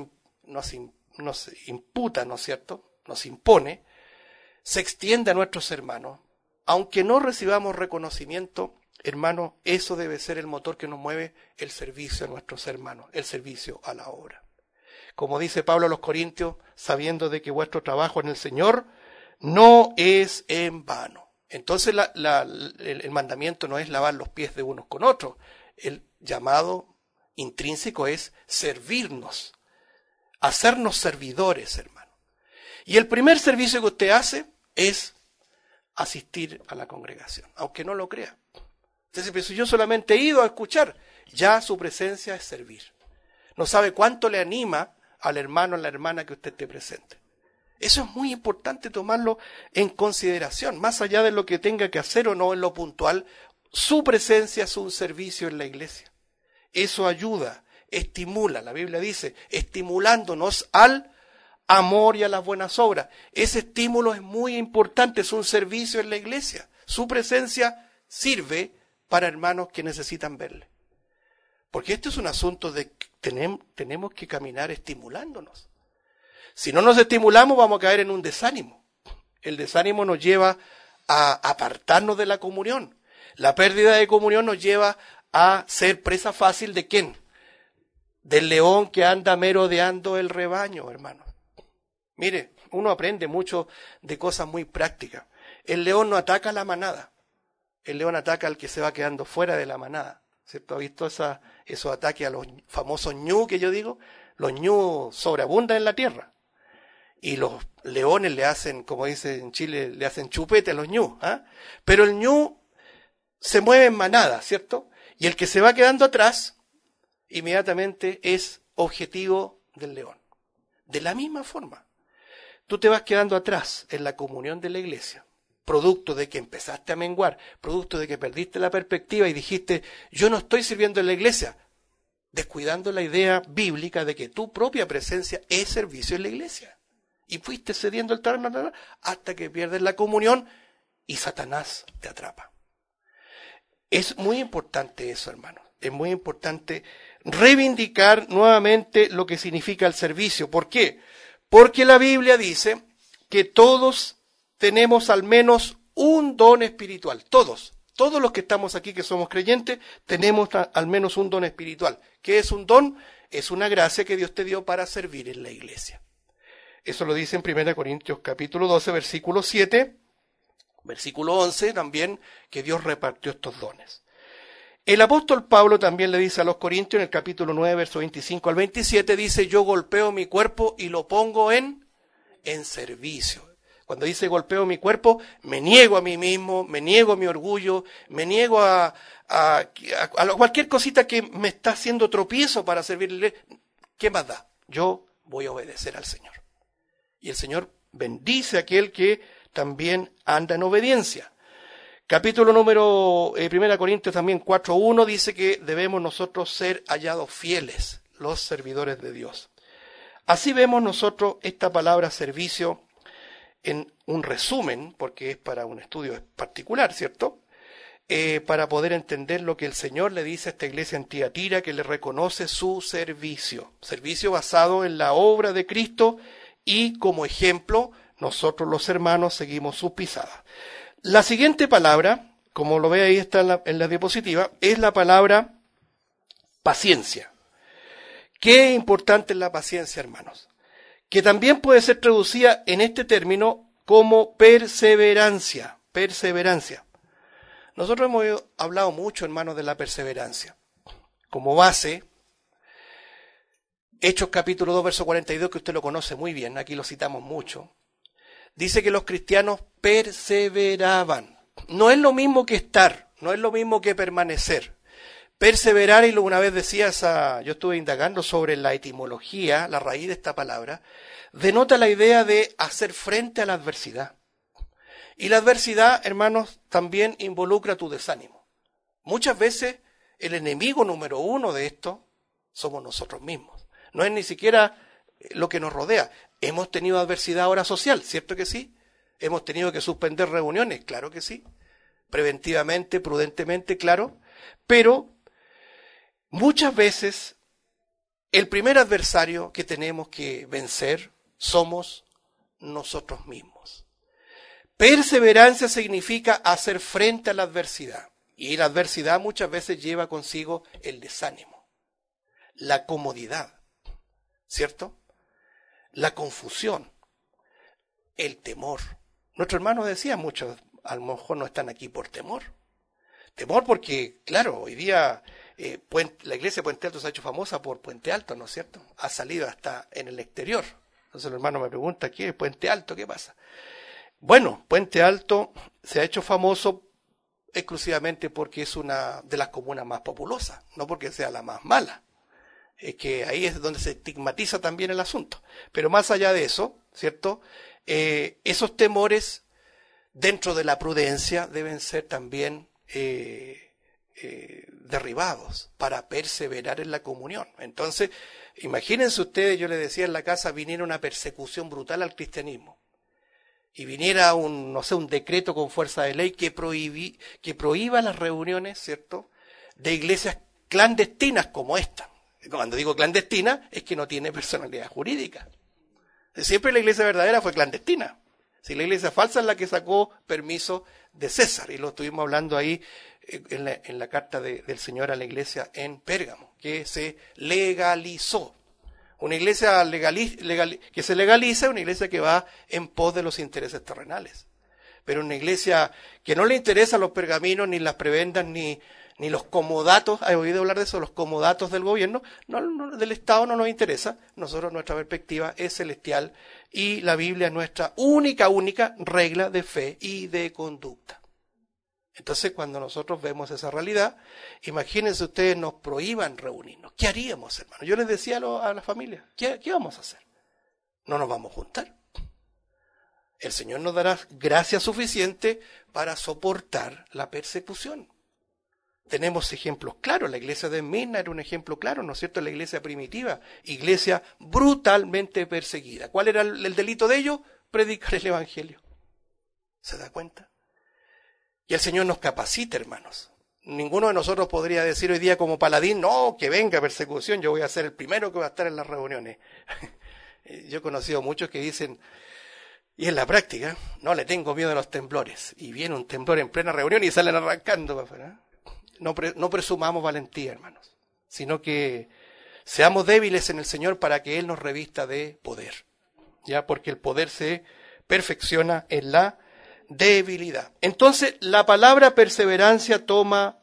imputa, ¿no es cierto?, nos impone, se extiende a nuestros hermanos, aunque no recibamos reconocimiento, hermano, eso debe ser el motor que nos mueve el servicio a nuestros hermanos, el servicio a la obra. Como dice Pablo a los Corintios, sabiendo de que vuestro trabajo en el Señor no es en vano. Entonces el mandamiento no es lavar los pies de unos con otros. El llamado intrínseco es servirnos, hacernos servidores, hermano. Y el primer servicio que usted hace es asistir a la congregación, aunque no lo crea. Entonces, pero si yo solamente he ido a escuchar, ya su presencia es servir. No sabe cuánto le anima al hermano o a la hermana que usted esté presente. Eso es muy importante tomarlo en consideración, más allá de lo que tenga que hacer o no en lo puntual, su presencia es un servicio en la iglesia. Eso ayuda, estimula, la Biblia dice, estimulándonos al amor y a las buenas obras. Ese estímulo es muy importante, es un servicio en la iglesia. Su presencia sirve para hermanos que necesitan verle. Porque este es un asunto de que tenemos que caminar estimulándonos. Si no nos estimulamos vamos a caer en un desánimo. El desánimo nos lleva a apartarnos de la comunión. La pérdida de comunión nos lleva a ser presa fácil ¿de quién? Del león que anda merodeando el rebaño, hermanos. Mire, uno aprende mucho de cosas muy prácticas. El león no ataca a la manada. El león ataca al que se va quedando fuera de la manada. ¿Cierto? ¿Ha visto esos ataques a los famosos ñu que yo digo? Los ñu sobreabundan en la tierra. Y los leones le hacen, como dice en Chile, le hacen chupete a los ñu. ¿Ah? Pero el ñu se mueve en manada, ¿cierto? Y el que se va quedando atrás, inmediatamente es objetivo del león. De la misma forma, tú te vas quedando atrás en la comunión de la iglesia, producto de que empezaste a menguar, producto de que perdiste la perspectiva y dijiste, yo no estoy sirviendo en la iglesia, descuidando la idea bíblica de que tu propia presencia es servicio en la iglesia. Y fuiste cediendo el terreno hasta que pierdes la comunión y Satanás te atrapa. Es muy importante eso, hermano. Es muy importante reivindicar nuevamente lo que significa el servicio. ¿Por qué? Porque la Biblia dice que todos tenemos al menos un don espiritual. Todos los que estamos aquí que somos creyentes, tenemos al menos un don espiritual. ¿Qué es un don? Es una gracia que Dios te dio para servir en la iglesia. Eso lo dice en 1 Corintios capítulo 12, versículo 7, versículo 11 también, que Dios repartió estos dones. El apóstol Pablo también le dice a los Corintios en el capítulo 9, verso 25 al 27, dice, yo golpeo mi cuerpo y lo pongo en servicio. Cuando dice golpeo mi cuerpo, me niego a mí mismo, me niego a mi orgullo, me niego a cualquier cosita que me está haciendo tropiezo para servirle. ¿Qué más da? Yo voy a obedecer al Señor. Y el Señor bendice a aquel que también anda en obediencia. Capítulo número 1 Corintios también 4:1 dice que debemos nosotros ser hallados fieles, los servidores de Dios. Así vemos nosotros esta palabra servicio en un resumen, porque es para un estudio particular, ¿cierto? Para poder entender lo que el Señor le dice a esta iglesia en Tiatira, que le reconoce su servicio basado en la obra de Cristo y como ejemplo nosotros los hermanos seguimos sus pisadas. La siguiente palabra, como lo ve ahí está en la diapositiva, es la palabra paciencia. Qué importante es la paciencia, hermanos, que también puede ser traducida en este término como perseverancia, perseverancia. Nosotros hemos hablado mucho, hermanos, de la perseverancia. Como base, Hechos capítulo 2, verso 42, que usted lo conoce muy bien, aquí lo citamos mucho, dice que los cristianos perseveraban. No es lo mismo que estar, no es lo mismo que permanecer. Perseverar, y una vez decía yo estuve indagando sobre la etimología, la raíz de esta palabra, denota la idea de hacer frente a la adversidad. Y la adversidad, hermanos, también involucra tu desánimo. Muchas veces el enemigo número uno de esto somos nosotros mismos. No es ni siquiera lo que nos rodea. Hemos tenido adversidad ahora social, ¿cierto que sí? Hemos tenido que suspender reuniones, claro que sí. Preventivamente, prudentemente, claro. Pero muchas veces el primer adversario que tenemos que vencer somos nosotros mismos. Perseverancia significa hacer frente a la adversidad. Y la adversidad muchas veces lleva consigo el desánimo, la comodidad, ¿cierto? La confusión, el temor. Nuestro hermano decía, muchos a lo mejor no están aquí por temor. Temor porque, claro, hoy día la iglesia de Puente Alto se ha hecho famosa por Puente Alto, ¿no es cierto? Ha salido hasta en el exterior. Entonces el hermano me pregunta, ¿qué es Puente Alto? ¿Qué pasa? Bueno, Puente Alto se ha hecho famoso exclusivamente porque es una de las comunas más populosas, no porque sea la más mala. Es que ahí es donde se estigmatiza también el asunto. Pero más allá de eso, ¿cierto? Esos temores dentro de la prudencia deben ser también derribados para perseverar en la comunión. Entonces, imagínense ustedes, yo les decía en la casa, viniera una persecución brutal al cristianismo y viniera un decreto con fuerza de ley que prohíba las reuniones, ¿cierto?, de iglesias clandestinas como esta. Cuando digo clandestina, es que no tiene personalidad jurídica. Siempre la iglesia verdadera fue clandestina. Si la iglesia falsa es la que sacó permiso de César, y lo estuvimos hablando ahí en la carta del Señor a la iglesia en Pérgamo, que se legalizó. Una iglesia que se legaliza es una iglesia que va en pos de los intereses terrenales. Pero una iglesia que no le interesan los pergaminos, ni las prebendas, ni los comodatos, ¿has oído hablar de eso? Los comodatos del gobierno, no, del Estado no nos interesa. Nosotros, nuestra perspectiva es celestial y la Biblia es nuestra única regla de fe y de conducta. Entonces, cuando nosotros vemos esa realidad, imagínense ustedes nos prohíban reunirnos. ¿Qué haríamos, hermano? Yo les decía a la familia, ¿qué vamos a hacer? No nos vamos a juntar. El Señor nos dará gracia suficiente para soportar la persecución. Tenemos ejemplos claros. La iglesia de Esmirna era un ejemplo claro, ¿no es cierto? La iglesia primitiva, iglesia brutalmente perseguida. ¿Cuál era el delito de ellos? Predicar el evangelio. ¿Se da cuenta? Y el Señor nos capacita, hermanos. Ninguno de nosotros podría decir hoy día como paladín, no, que venga persecución, yo voy a ser el primero que va a estar en las reuniones. Yo he conocido muchos que dicen, y en la práctica, no le tengo miedo a los temblores. Y viene un temblor en plena reunión y salen arrancando para afuera. No presumamos valentía, hermanos, sino que seamos débiles en el Señor para que Él nos revista de poder. Ya, porque el poder se perfecciona en la debilidad. Entonces, la palabra perseverancia toma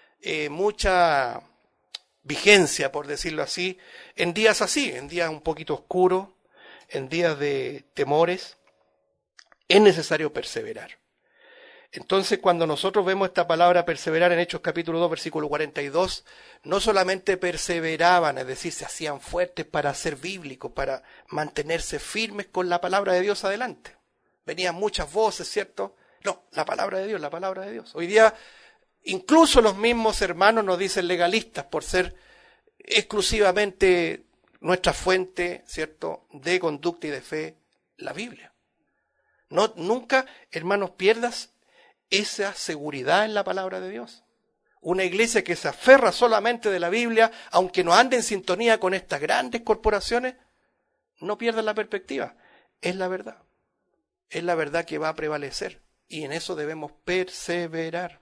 mucha vigencia, por decirlo así, en días así, en días un poquito oscuros, en días de temores. Es necesario perseverar. Entonces, cuando nosotros vemos esta palabra perseverar en Hechos capítulo 2, versículo 42, no solamente perseveraban, es decir, se hacían fuertes para ser bíblicos, para mantenerse firmes con la palabra de Dios adelante. Venían muchas voces, ¿cierto? No, la palabra de Dios, la palabra de Dios. Hoy día, incluso los mismos hermanos nos dicen legalistas por ser exclusivamente nuestra fuente, ¿cierto?, de conducta y de fe, la Biblia. No, nunca, hermanos, pierdas esa seguridad en la palabra de Dios. Una iglesia que se aferra solamente de la Biblia, aunque no ande en sintonía con estas grandes corporaciones, no pierda la perspectiva. Es la verdad. Es la verdad que va a prevalecer. Y en eso debemos perseverar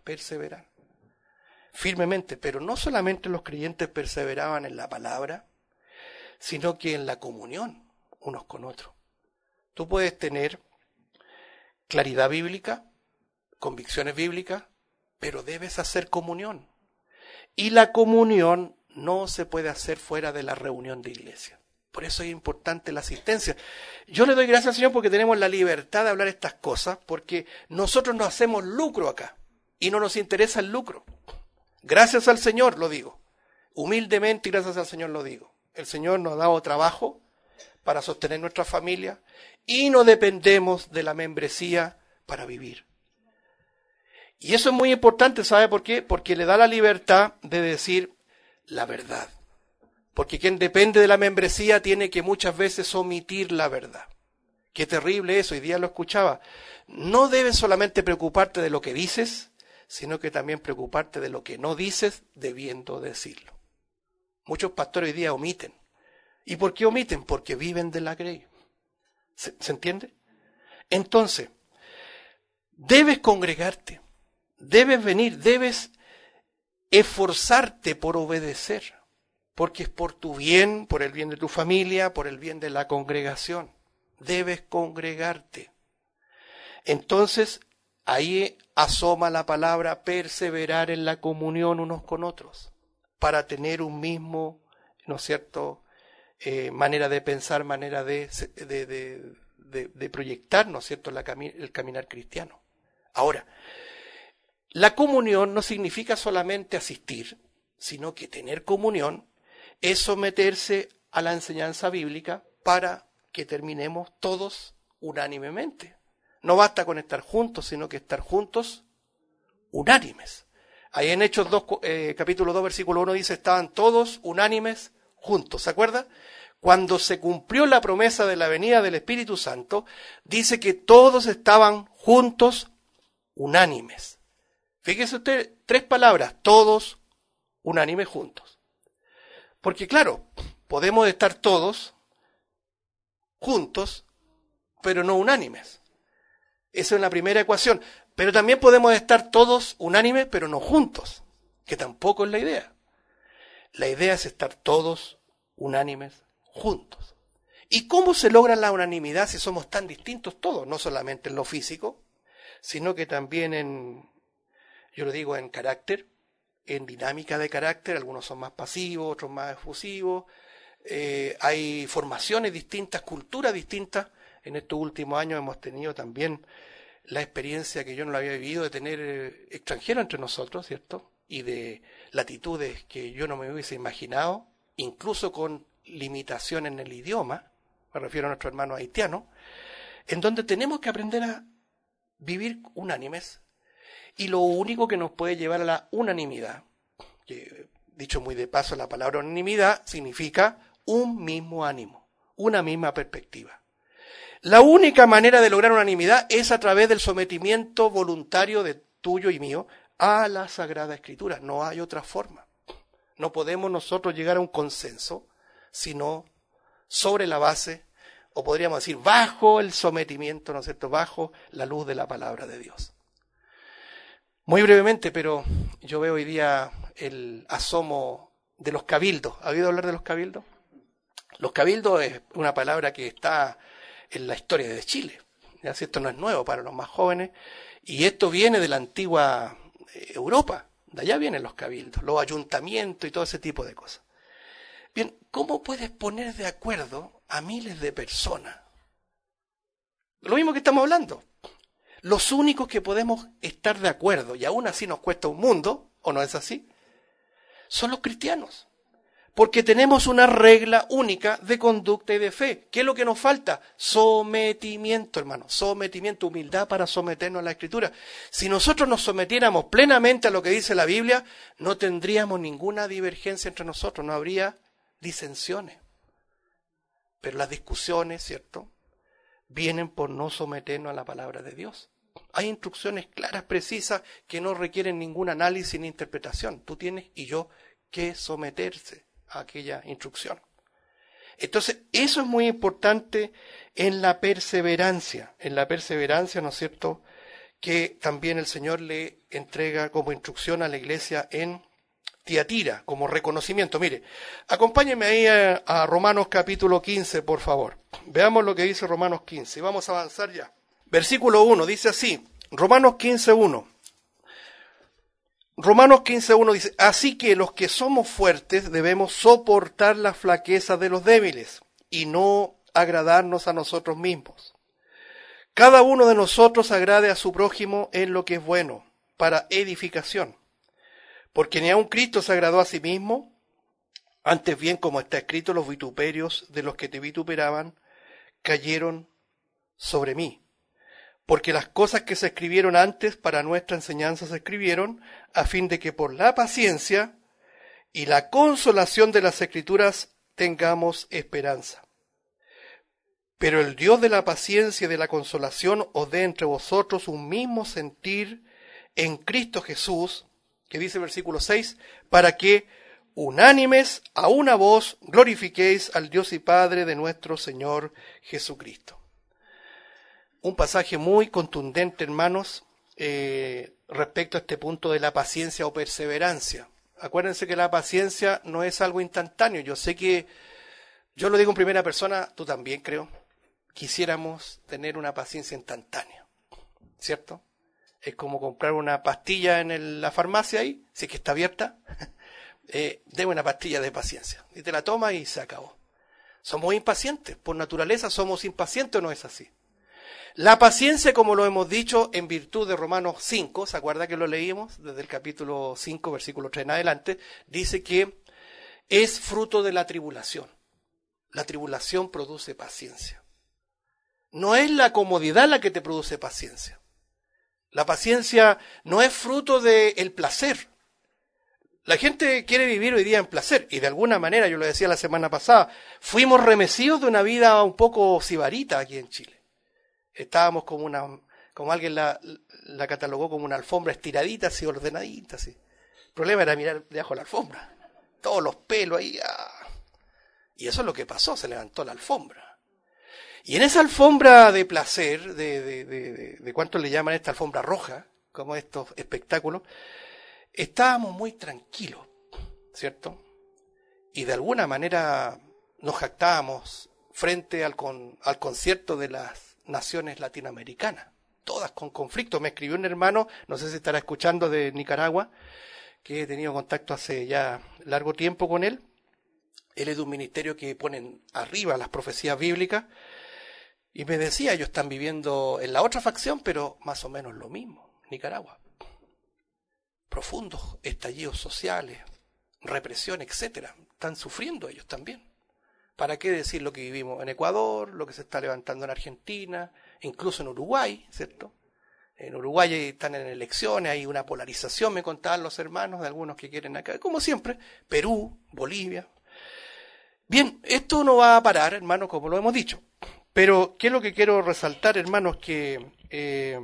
firmemente. Pero no solamente los creyentes perseveraban en la palabra, sino que en la comunión unos con otros. Tú puedes tener claridad bíblica, convicciones bíblicas, pero debes hacer comunión. Y la comunión no se puede hacer fuera de la reunión de iglesia. Por eso es importante la asistencia. Yo le doy gracias al Señor porque tenemos la libertad de hablar estas cosas, porque nosotros no hacemos lucro acá y no nos interesa el lucro. Gracias al Señor lo digo, humildemente y gracias al Señor lo digo. El Señor nos ha dado trabajo para sostener nuestra familia y no dependemos de la membresía para vivir. Y eso es muy importante, ¿sabe por qué? Porque le da la libertad de decir la verdad. Porque quien depende de la membresía tiene que muchas veces omitir la verdad. Qué terrible eso, hoy día lo escuchaba. No debes solamente preocuparte de lo que dices, sino que también preocuparte de lo que no dices, debiendo decirlo. Muchos pastores hoy día omiten. ¿Y por qué omiten? Porque viven de la grey. ¿Se entiende? Entonces, debes congregarte, debes venir, debes esforzarte por obedecer, porque es por tu bien, por el bien de tu familia, por el bien de la congregación. Debes congregarte. Entonces, ahí asoma la palabra perseverar en la comunión unos con otros, para tener un mismo, ¿no es cierto?, manera de pensar, manera de proyectar, ¿no es cierto?, el caminar cristiano. Ahora, la comunión no significa solamente asistir, sino que tener comunión es someterse a la enseñanza bíblica para que terminemos todos unánimemente. No basta con estar juntos, sino que estar juntos unánimes. Ahí en Hechos 2, capítulo 2, versículo 1 dice, estaban todos unánimes juntos. ¿Se acuerda? Cuando se cumplió la promesa de la venida del Espíritu Santo, dice que todos estaban juntos unánimes. Fíjese usted, 3 palabras, todos unánimes juntos. Porque claro, podemos estar todos juntos, pero no unánimes. Esa es la primera ecuación. Pero también podemos estar todos unánimes, pero no juntos, que tampoco es la idea. La idea es estar todos unánimes juntos. ¿Y cómo se logra la unanimidad si somos tan distintos todos? No solamente en lo físico, sino que también yo lo digo, en carácter, en dinámica de carácter. Algunos son más pasivos, otros más efusivos. Hay formaciones distintas, culturas distintas. En estos últimos años hemos tenido también la experiencia que yo no la había vivido de tener extranjeros entre nosotros, ¿cierto? Y de latitudes que yo no me hubiese imaginado, incluso con limitación en el idioma, me refiero a nuestros hermanos haitianos, en donde tenemos que aprender a vivir unánimes, y lo único que nos puede llevar a la unanimidad, que dicho muy de paso, la palabra unanimidad significa un mismo ánimo, una misma perspectiva. La única manera de lograr unanimidad es a través del sometimiento voluntario de tuyo y mío a la Sagrada Escritura. No hay otra forma. No podemos nosotros llegar a un consenso, sino sobre la base, o podríamos decir, bajo el sometimiento, ¿no es cierto?, bajo la luz de la palabra de Dios. Muy brevemente, pero yo veo hoy día el asomo de los cabildos. ¿Ha oído hablar de los cabildos? Los cabildos es una palabra que está en la historia de Chile. ¿Ya? Esto no es nuevo para los más jóvenes, y esto viene de la antigua Europa. De allá vienen los cabildos, los ayuntamientos y todo ese tipo de cosas. Bien, ¿cómo puedes poner de acuerdo a miles de personas? Lo mismo que estamos hablando. Los únicos que podemos estar de acuerdo, y aún así nos cuesta un mundo, ¿o no es así?, son los cristianos. Porque tenemos una regla única de conducta y de fe. ¿Qué es lo que nos falta? Sometimiento, hermano. Sometimiento, humildad para someternos a la Escritura. Si nosotros nos sometiéramos plenamente a lo que dice la Biblia, no tendríamos ninguna divergencia entre nosotros, no habría disensiones. Pero las discusiones, ¿cierto?, vienen por no someternos a la palabra de Dios. Hay instrucciones claras, precisas, que no requieren ningún análisis ni interpretación. Tú tienes y yo que someterse a aquella instrucción. Entonces, eso es muy importante en la perseverancia, ¿no es cierto?, que también el Señor le entrega como instrucción a la iglesia en Tiatira, como reconocimiento. Mire, acompáñenme ahí a Romanos capítulo 15, por favor. Veamos lo que dice Romanos 15. Y vamos a avanzar ya. Versículo 1, dice así. Romanos 15:1. Romanos 15:1 dice, así que los que somos fuertes debemos soportar las flaquezas de los débiles y no agradarnos a nosotros mismos. Cada uno de nosotros agrade a su prójimo en lo que es bueno, para edificación. Porque ni aun Cristo se agradó a sí mismo, antes bien, como está escrito, los vituperios de los que te vituperaban cayeron sobre mí. Porque las cosas que se escribieron antes para nuestra enseñanza se escribieron, a fin de que por la paciencia y la consolación de las Escrituras tengamos esperanza. Pero el Dios de la paciencia y de la consolación os dé entre vosotros un mismo sentir en Cristo Jesús, que dice el versículo 6, para que unánimes a una voz glorifiquéis al Dios y Padre de nuestro Señor Jesucristo. Un pasaje muy contundente, hermanos, respecto a este punto de la paciencia o perseverancia. Acuérdense que la paciencia no es algo instantáneo. Yo sé que, yo lo digo en primera persona, tú también creo, quisiéramos tener una paciencia instantánea, ¿cierto? Es como comprar una pastilla en la farmacia ahí, si es que está abierta, deme una pastilla de paciencia. Y te la tomas y se acabó. Somos impacientes, por naturaleza somos impacientes, ¿o no es así? La paciencia, como lo hemos dicho, en virtud de Romanos 5, ¿se acuerda que lo leímos desde el capítulo 5, versículo 3 en adelante? Dice que es fruto de la tribulación. La tribulación produce paciencia. No es la comodidad la que te produce paciencia. La paciencia no es fruto del placer. La gente quiere vivir hoy día en placer, y de alguna manera, yo lo decía la semana pasada, fuimos remecidos de una vida un poco sibarita aquí en Chile. Estábamos como alguien la catalogó como una alfombra estiradita, así ordenadita, así. El problema era mirar debajo de la alfombra. Todos los pelos ahí. Y eso es lo que pasó, se levantó la alfombra. Y en esa alfombra de placer, de cuánto le llaman esta alfombra roja, como estos espectáculos, estábamos muy tranquilos, ¿cierto? Y de alguna manera nos jactábamos frente al concierto de las naciones latinoamericanas, todas con conflicto. Me escribió un hermano, no sé si estará escuchando, de Nicaragua, que he tenido contacto hace ya largo tiempo con él. Él es de un ministerio que ponen arriba las profecías bíblicas, y me decía, ellos están viviendo en la otra facción, pero más o menos lo mismo, Nicaragua. Profundos estallidos sociales, represión, etcétera. Están sufriendo ellos también. ¿Para qué decir lo que vivimos en Ecuador, lo que se está levantando en Argentina, incluso en Uruguay, ¿cierto? En Uruguay están en elecciones, hay una polarización, me contaban los hermanos, de algunos que quieren acá, como siempre, Perú, Bolivia. Bien, esto no va a parar, hermanos, como lo hemos dicho. Pero, ¿qué es lo que quiero resaltar, hermanos? Que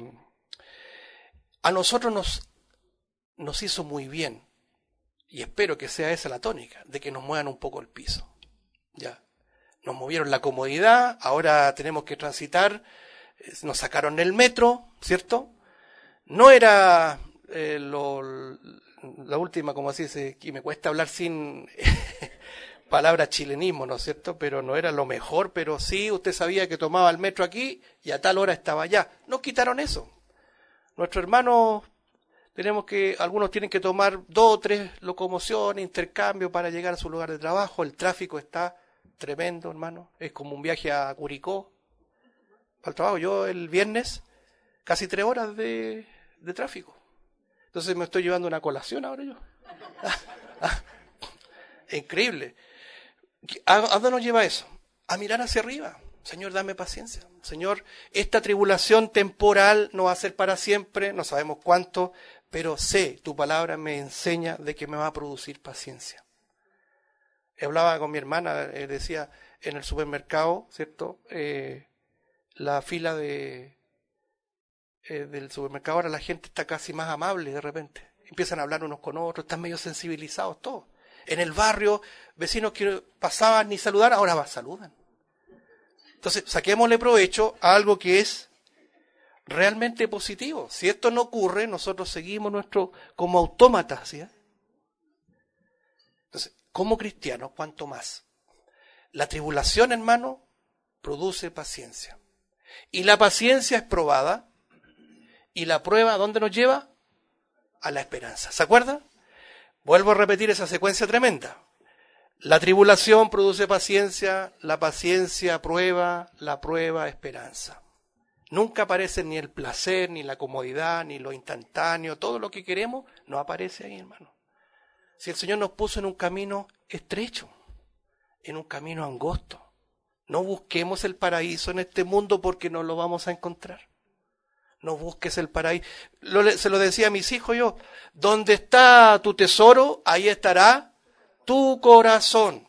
a nosotros nos hizo muy bien, y espero que sea esa la tónica, de que nos muevan un poco el piso. Ya, nos movieron la comodidad, ahora tenemos que transitar, nos sacaron el metro, ¿cierto? No era la última, como así dice, que me cuesta hablar sin palabra chilenismo, ¿no es cierto? Pero no era lo mejor, pero sí, usted sabía que tomaba el metro aquí y a tal hora estaba allá. Nos quitaron eso. Nuestros hermanos, algunos tienen que tomar 2 o 3 locomociones, intercambio para llegar a su lugar de trabajo. El tráfico está tremendo, hermano. Es como un viaje a Curicó para el trabajo. Yo el viernes, casi 3 horas de tráfico. Entonces me estoy llevando una colación ahora yo. Increíble. ¿A dónde nos lleva eso? A mirar hacia arriba. Señor, dame paciencia. Señor, esta tribulación temporal no va a ser para siempre, no sabemos cuánto, pero sé, tu palabra me enseña de que me va a producir paciencia. Hablaba con mi hermana, decía, en el supermercado, ¿cierto? La fila del supermercado, ahora la gente está casi más amable de repente. Empiezan a hablar unos con otros, están medio sensibilizados todos. En el barrio, vecinos que pasaban ni saludar, ahora saludan. Entonces, saquémosle provecho a algo que es realmente positivo. Si esto no ocurre, nosotros seguimos como autómatas, ¿sí? Entonces, como cristianos, ¿cuánto más? La tribulación, hermano, produce paciencia. Y la paciencia es probada. Y la prueba, ¿a dónde nos lleva? A la esperanza. ¿Se acuerdan? Vuelvo a repetir esa secuencia tremenda. La tribulación produce paciencia, la paciencia prueba, la prueba esperanza. Nunca aparece ni el placer, ni la comodidad, ni lo instantáneo, todo lo que queremos no aparece ahí, hermano. Si el Señor nos puso en un camino estrecho, en un camino angosto, no busquemos el paraíso en este mundo porque no lo vamos a encontrar. No busques el paraíso. Se lo decía a mis hijos yo, donde está tu tesoro, ahí estará tu corazón.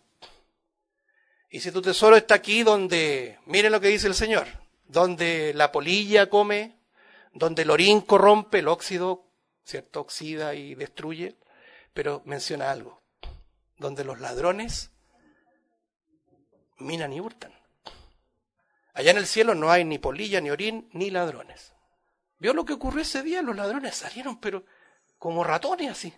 Y si tu tesoro está aquí donde, miren lo que dice el Señor, donde la polilla come, donde el orín corrompe, el óxido, ¿cierto? Oxida y destruye, pero menciona algo, donde los ladrones minan y hurtan. Allá en el cielo no hay ni polilla, ni orín, ni ladrones. ¿Vio lo que ocurrió ese día? Los ladrones salieron, pero como ratones así.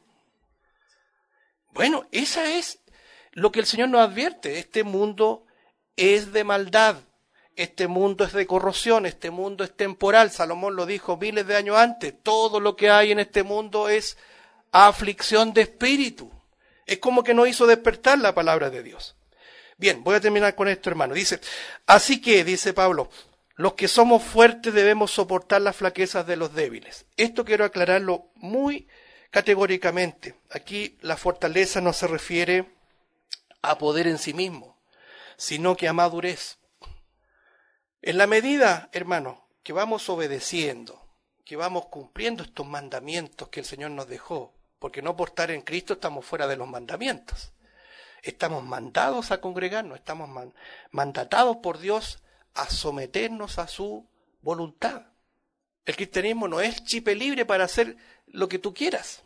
Bueno, esa es lo que el Señor nos advierte. Este mundo es de maldad. Este mundo es de corrosión. Este mundo es temporal. Salomón lo dijo miles de años antes. Todo lo que hay en este mundo es aflicción de espíritu. Es como que no hizo despertar la palabra de Dios. Bien, voy a terminar con esto, hermano. Dice, así que, dice Pablo, los que somos fuertes debemos soportar las flaquezas de los débiles. Esto quiero aclararlo muy categóricamente. Aquí la fortaleza no se refiere a poder en sí mismo, sino que a madurez. En la medida, hermano, que vamos obedeciendo, que vamos cumpliendo estos mandamientos que el Señor nos dejó, porque no por estar en Cristo estamos fuera de los mandamientos. Estamos mandados a congregarnos, estamos mandatados por Dios a someternos a su voluntad. El cristianismo no es chipe libre para hacer lo que tú quieras.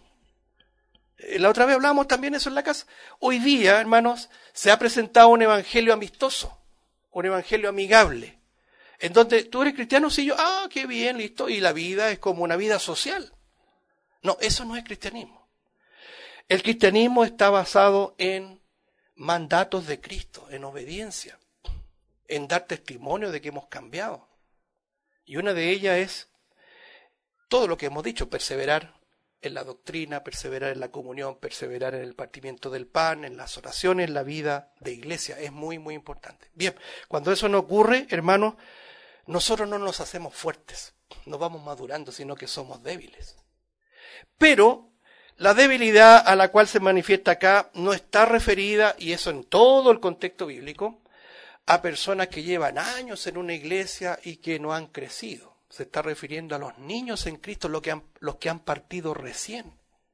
La otra vez hablábamos también eso en la casa. Hoy día, hermanos, se ha presentado un evangelio amistoso, un evangelio amigable, en donde tú eres cristiano, sí, yo, qué bien, listo, y la vida es como una vida social. No, eso no es cristianismo. El cristianismo está basado en mandatos de Cristo, en obediencia, en dar testimonio de que hemos cambiado. Y una de ellas es todo lo que hemos dicho, perseverar en la doctrina, perseverar en la comunión, perseverar en el partimiento del pan, en las oraciones, en la vida de iglesia. Es muy, muy importante. Bien, cuando eso no ocurre, hermanos, nosotros no nos hacemos fuertes, no vamos madurando, sino que somos débiles. Pero la debilidad a la cual se manifiesta acá no está referida, y eso en todo el contexto bíblico, a personas que llevan años en una iglesia y que no han crecido. Se está refiriendo a los niños en Cristo, los que han partido recién.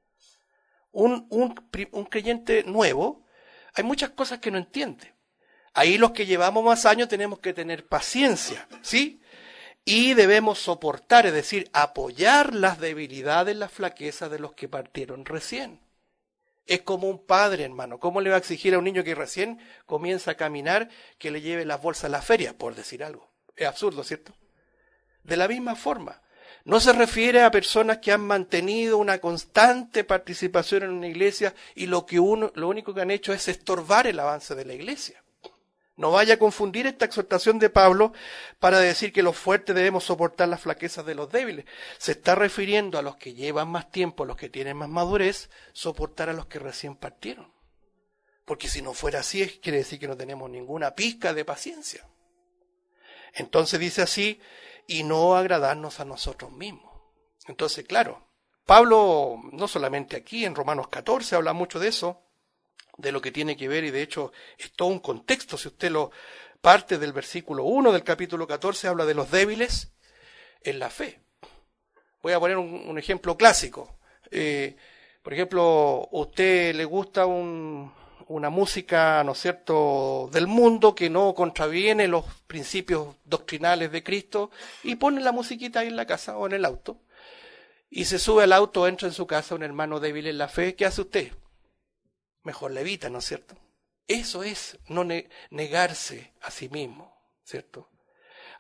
Un creyente nuevo, hay muchas cosas que no entiende. Ahí los que llevamos más años tenemos que tener paciencia, ¿sí? Y debemos soportar, es decir, apoyar las debilidades, las flaquezas de los que partieron recién. Es como un padre, hermano. ¿Cómo le va a exigir a un niño que recién comienza a caminar que le lleve las bolsas a la feria, por decir algo? Es absurdo, ¿cierto? De la misma forma, no se refiere a personas que han mantenido una constante participación en una iglesia y lo único que han hecho es estorbar el avance de la iglesia. No vaya a confundir esta exhortación de Pablo para decir que los fuertes debemos soportar las flaquezas de los débiles. Se está refiriendo a los que llevan más tiempo, a los que tienen más madurez, soportar a los que recién partieron. Porque si no fuera así, quiere decir que no tenemos ninguna pizca de paciencia. Entonces dice así, y no agradarnos a nosotros mismos. Entonces, claro, Pablo, no solamente aquí, en Romanos 14, habla mucho de eso, de lo que tiene que ver, y de hecho es todo un contexto. Si usted lo parte del versículo 1 del capítulo 14, habla de los débiles en la fe. Voy a poner un ejemplo clásico. Por ejemplo, a usted le gusta una música, ¿no es cierto?, del mundo que no contraviene los principios doctrinales de Cristo, y pone la musiquita ahí en la casa o en el auto, y se sube al auto, entra en su casa un hermano débil en la fe. ¿Qué hace usted? Mejor le evita, ¿no es cierto? Eso es no negarse a sí mismo, ¿cierto?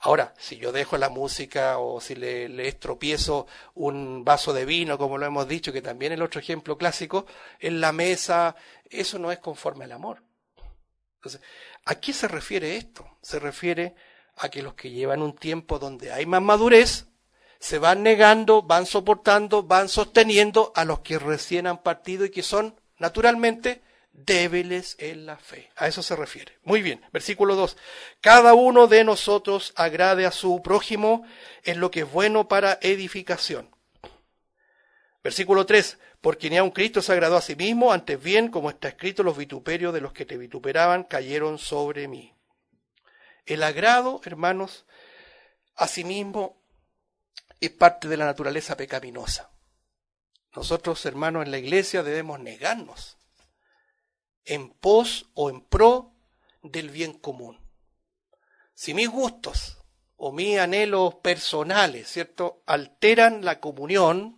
Ahora, si yo dejo la música o si le estropiezo un vaso de vino, como lo hemos dicho, que también es el otro ejemplo clásico, en la mesa, eso no es conforme al amor. Entonces, ¿a qué se refiere esto? Se refiere a que los que llevan un tiempo donde hay más madurez, se van negando, van soportando, van sosteniendo a los que recién han partido y que son, naturalmente, débiles en la fe. A eso se refiere. Muy bien, versículo 2. Cada uno de nosotros agrade a su prójimo en lo que es bueno para edificación. Versículo 3. Porque ni aun Cristo se agradó a sí mismo, antes bien, como está escrito, los vituperios de los que te vituperaban cayeron sobre mí. El agrado, hermanos, a sí mismo es parte de la naturaleza pecaminosa. Nosotros, hermanos, en la iglesia debemos negarnos en pos o en pro del bien común. Si mis gustos o mis anhelos personales, ¿cierto?, alteran la comunión,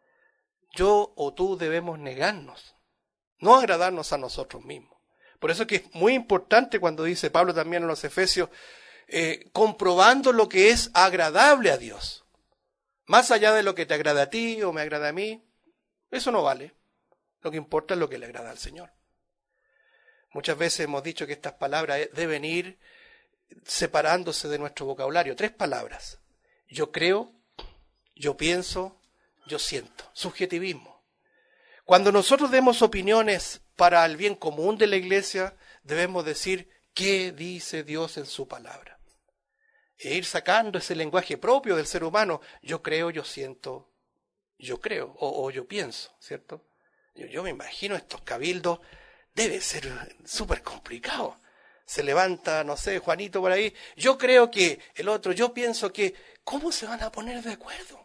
yo o tú debemos negarnos, no agradarnos a nosotros mismos. Por eso que es muy importante cuando dice Pablo también en los Efesios, comprobando lo que es agradable a Dios. Más allá de lo que te agrada a ti o me agrada a mí, eso no vale. Lo que importa es lo que le agrada al Señor. Muchas veces hemos dicho que estas palabras deben ir separándose de nuestro vocabulario. 3 palabras. Yo creo, yo pienso, yo siento. Subjetivismo. Cuando nosotros demos opiniones para el bien común de la iglesia, debemos decir qué dice Dios en su palabra. E ir sacando ese lenguaje propio del ser humano. Yo creo, yo siento, yo creo, o yo pienso, ¿cierto? Yo me imagino estos cabildos, debe ser súper complicado. Se levanta, no sé, Juanito por ahí, yo creo que, el otro, yo pienso que, ¿cómo se van a poner de acuerdo?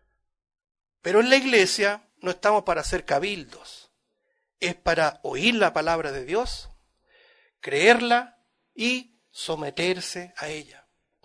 Pero en la iglesia no estamos para hacer cabildos, es para oír la palabra de Dios, creerla y someterse a ella.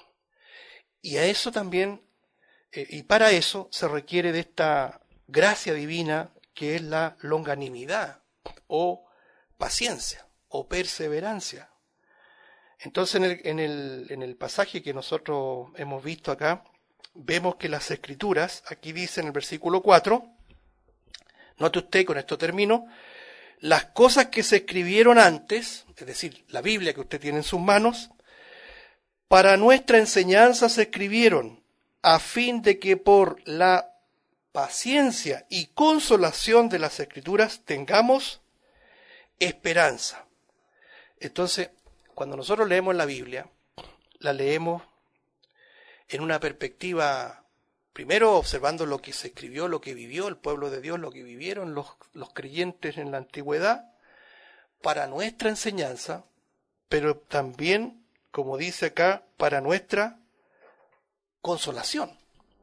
Y a eso también, y para eso se requiere de esta gracia divina que es la longanimidad o paciencia o perseverancia. Entonces en el pasaje que nosotros hemos visto acá, vemos que las Escrituras, aquí dice en el versículo 4, note usted, con esto termino, las cosas que se escribieron antes, es decir, la Biblia que usted tiene en sus manos, para nuestra enseñanza se escribieron, a fin de que por la paciencia y consolación de las Escrituras tengamos esperanza. Entonces, cuando nosotros leemos la Biblia, la leemos en una perspectiva, primero observando lo que se escribió, lo que vivió el pueblo de Dios, lo que vivieron los creyentes en la antigüedad, para nuestra enseñanza, pero también, como dice acá, para nuestra consolación.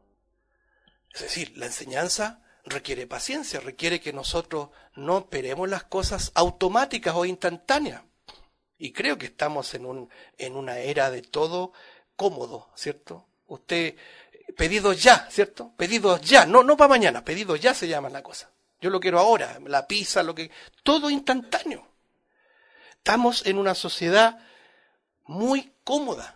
Es decir, la enseñanza requiere paciencia, requiere que nosotros no esperemos las cosas automáticas o instantáneas. Y creo que estamos en una era de todo cómodo, ¿cierto? Usted, pedidos ya, ¿cierto? Pedidos ya, no para mañana, pedidos ya se llama la cosa. Yo lo quiero ahora, la pizza, todo instantáneo. Estamos en una sociedad muy cómoda.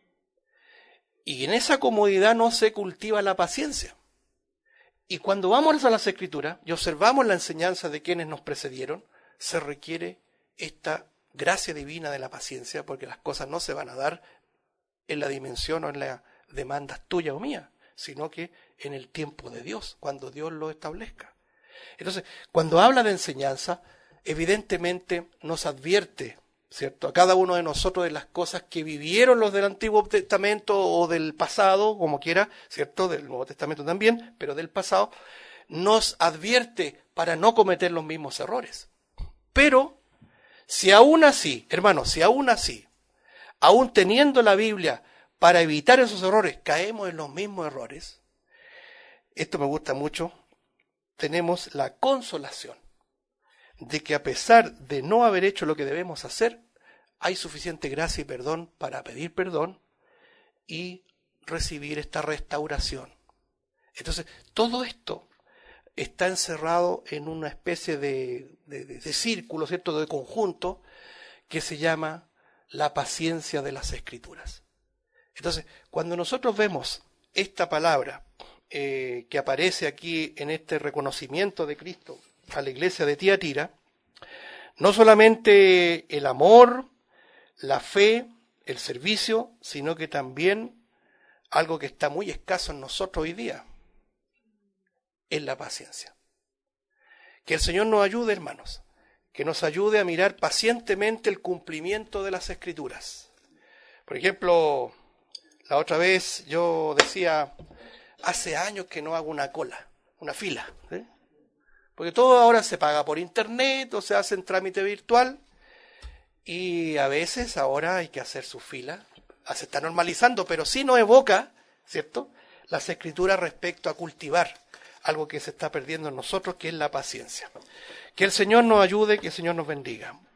Y en esa comodidad no se cultiva la paciencia. Y cuando vamos a las Escrituras y observamos la enseñanza de quienes nos precedieron, se requiere esta gracia divina de la paciencia, porque las cosas no se van a dar en la dimensión o en las demandas tuya o mía, sino que en el tiempo de Dios, cuando Dios lo establezca. Entonces, cuando habla de enseñanza, evidentemente nos advierte, ¿cierto?, a cada uno de nosotros de las cosas que vivieron los del Antiguo Testamento o del pasado, como quiera, ¿cierto?, del Nuevo Testamento también, pero del pasado, nos advierte para no cometer los mismos errores. Pero, si aún así, hermanos, aún teniendo la Biblia para evitar esos errores, caemos en los mismos errores, esto me gusta mucho, tenemos la consolación de que a pesar de no haber hecho lo que debemos hacer, hay suficiente gracia y perdón para pedir perdón y recibir esta restauración. Entonces, todo esto está encerrado en una especie de círculo, ¿cierto?, de conjunto, que se llama la paciencia de las Escrituras. Entonces, cuando nosotros vemos esta palabra que aparece aquí en este reconocimiento de Cristo a la iglesia de Tiatira, no solamente el amor, la fe, el servicio, sino que también algo que está muy escaso en nosotros hoy día, es la paciencia. Que el Señor nos ayude, hermanos, que nos ayude a mirar pacientemente el cumplimiento de las Escrituras. Por ejemplo, la otra vez yo decía, hace años que no hago una cola, una fila, ¿sí? Porque todo ahora se paga por internet o se hace en trámite virtual y a veces ahora hay que hacer su fila. Se está normalizando, pero sí nos evoca, ¿cierto?, las Escrituras respecto a cultivar algo que se está perdiendo en nosotros, que es la paciencia. Que el Señor nos ayude, que el Señor nos bendiga.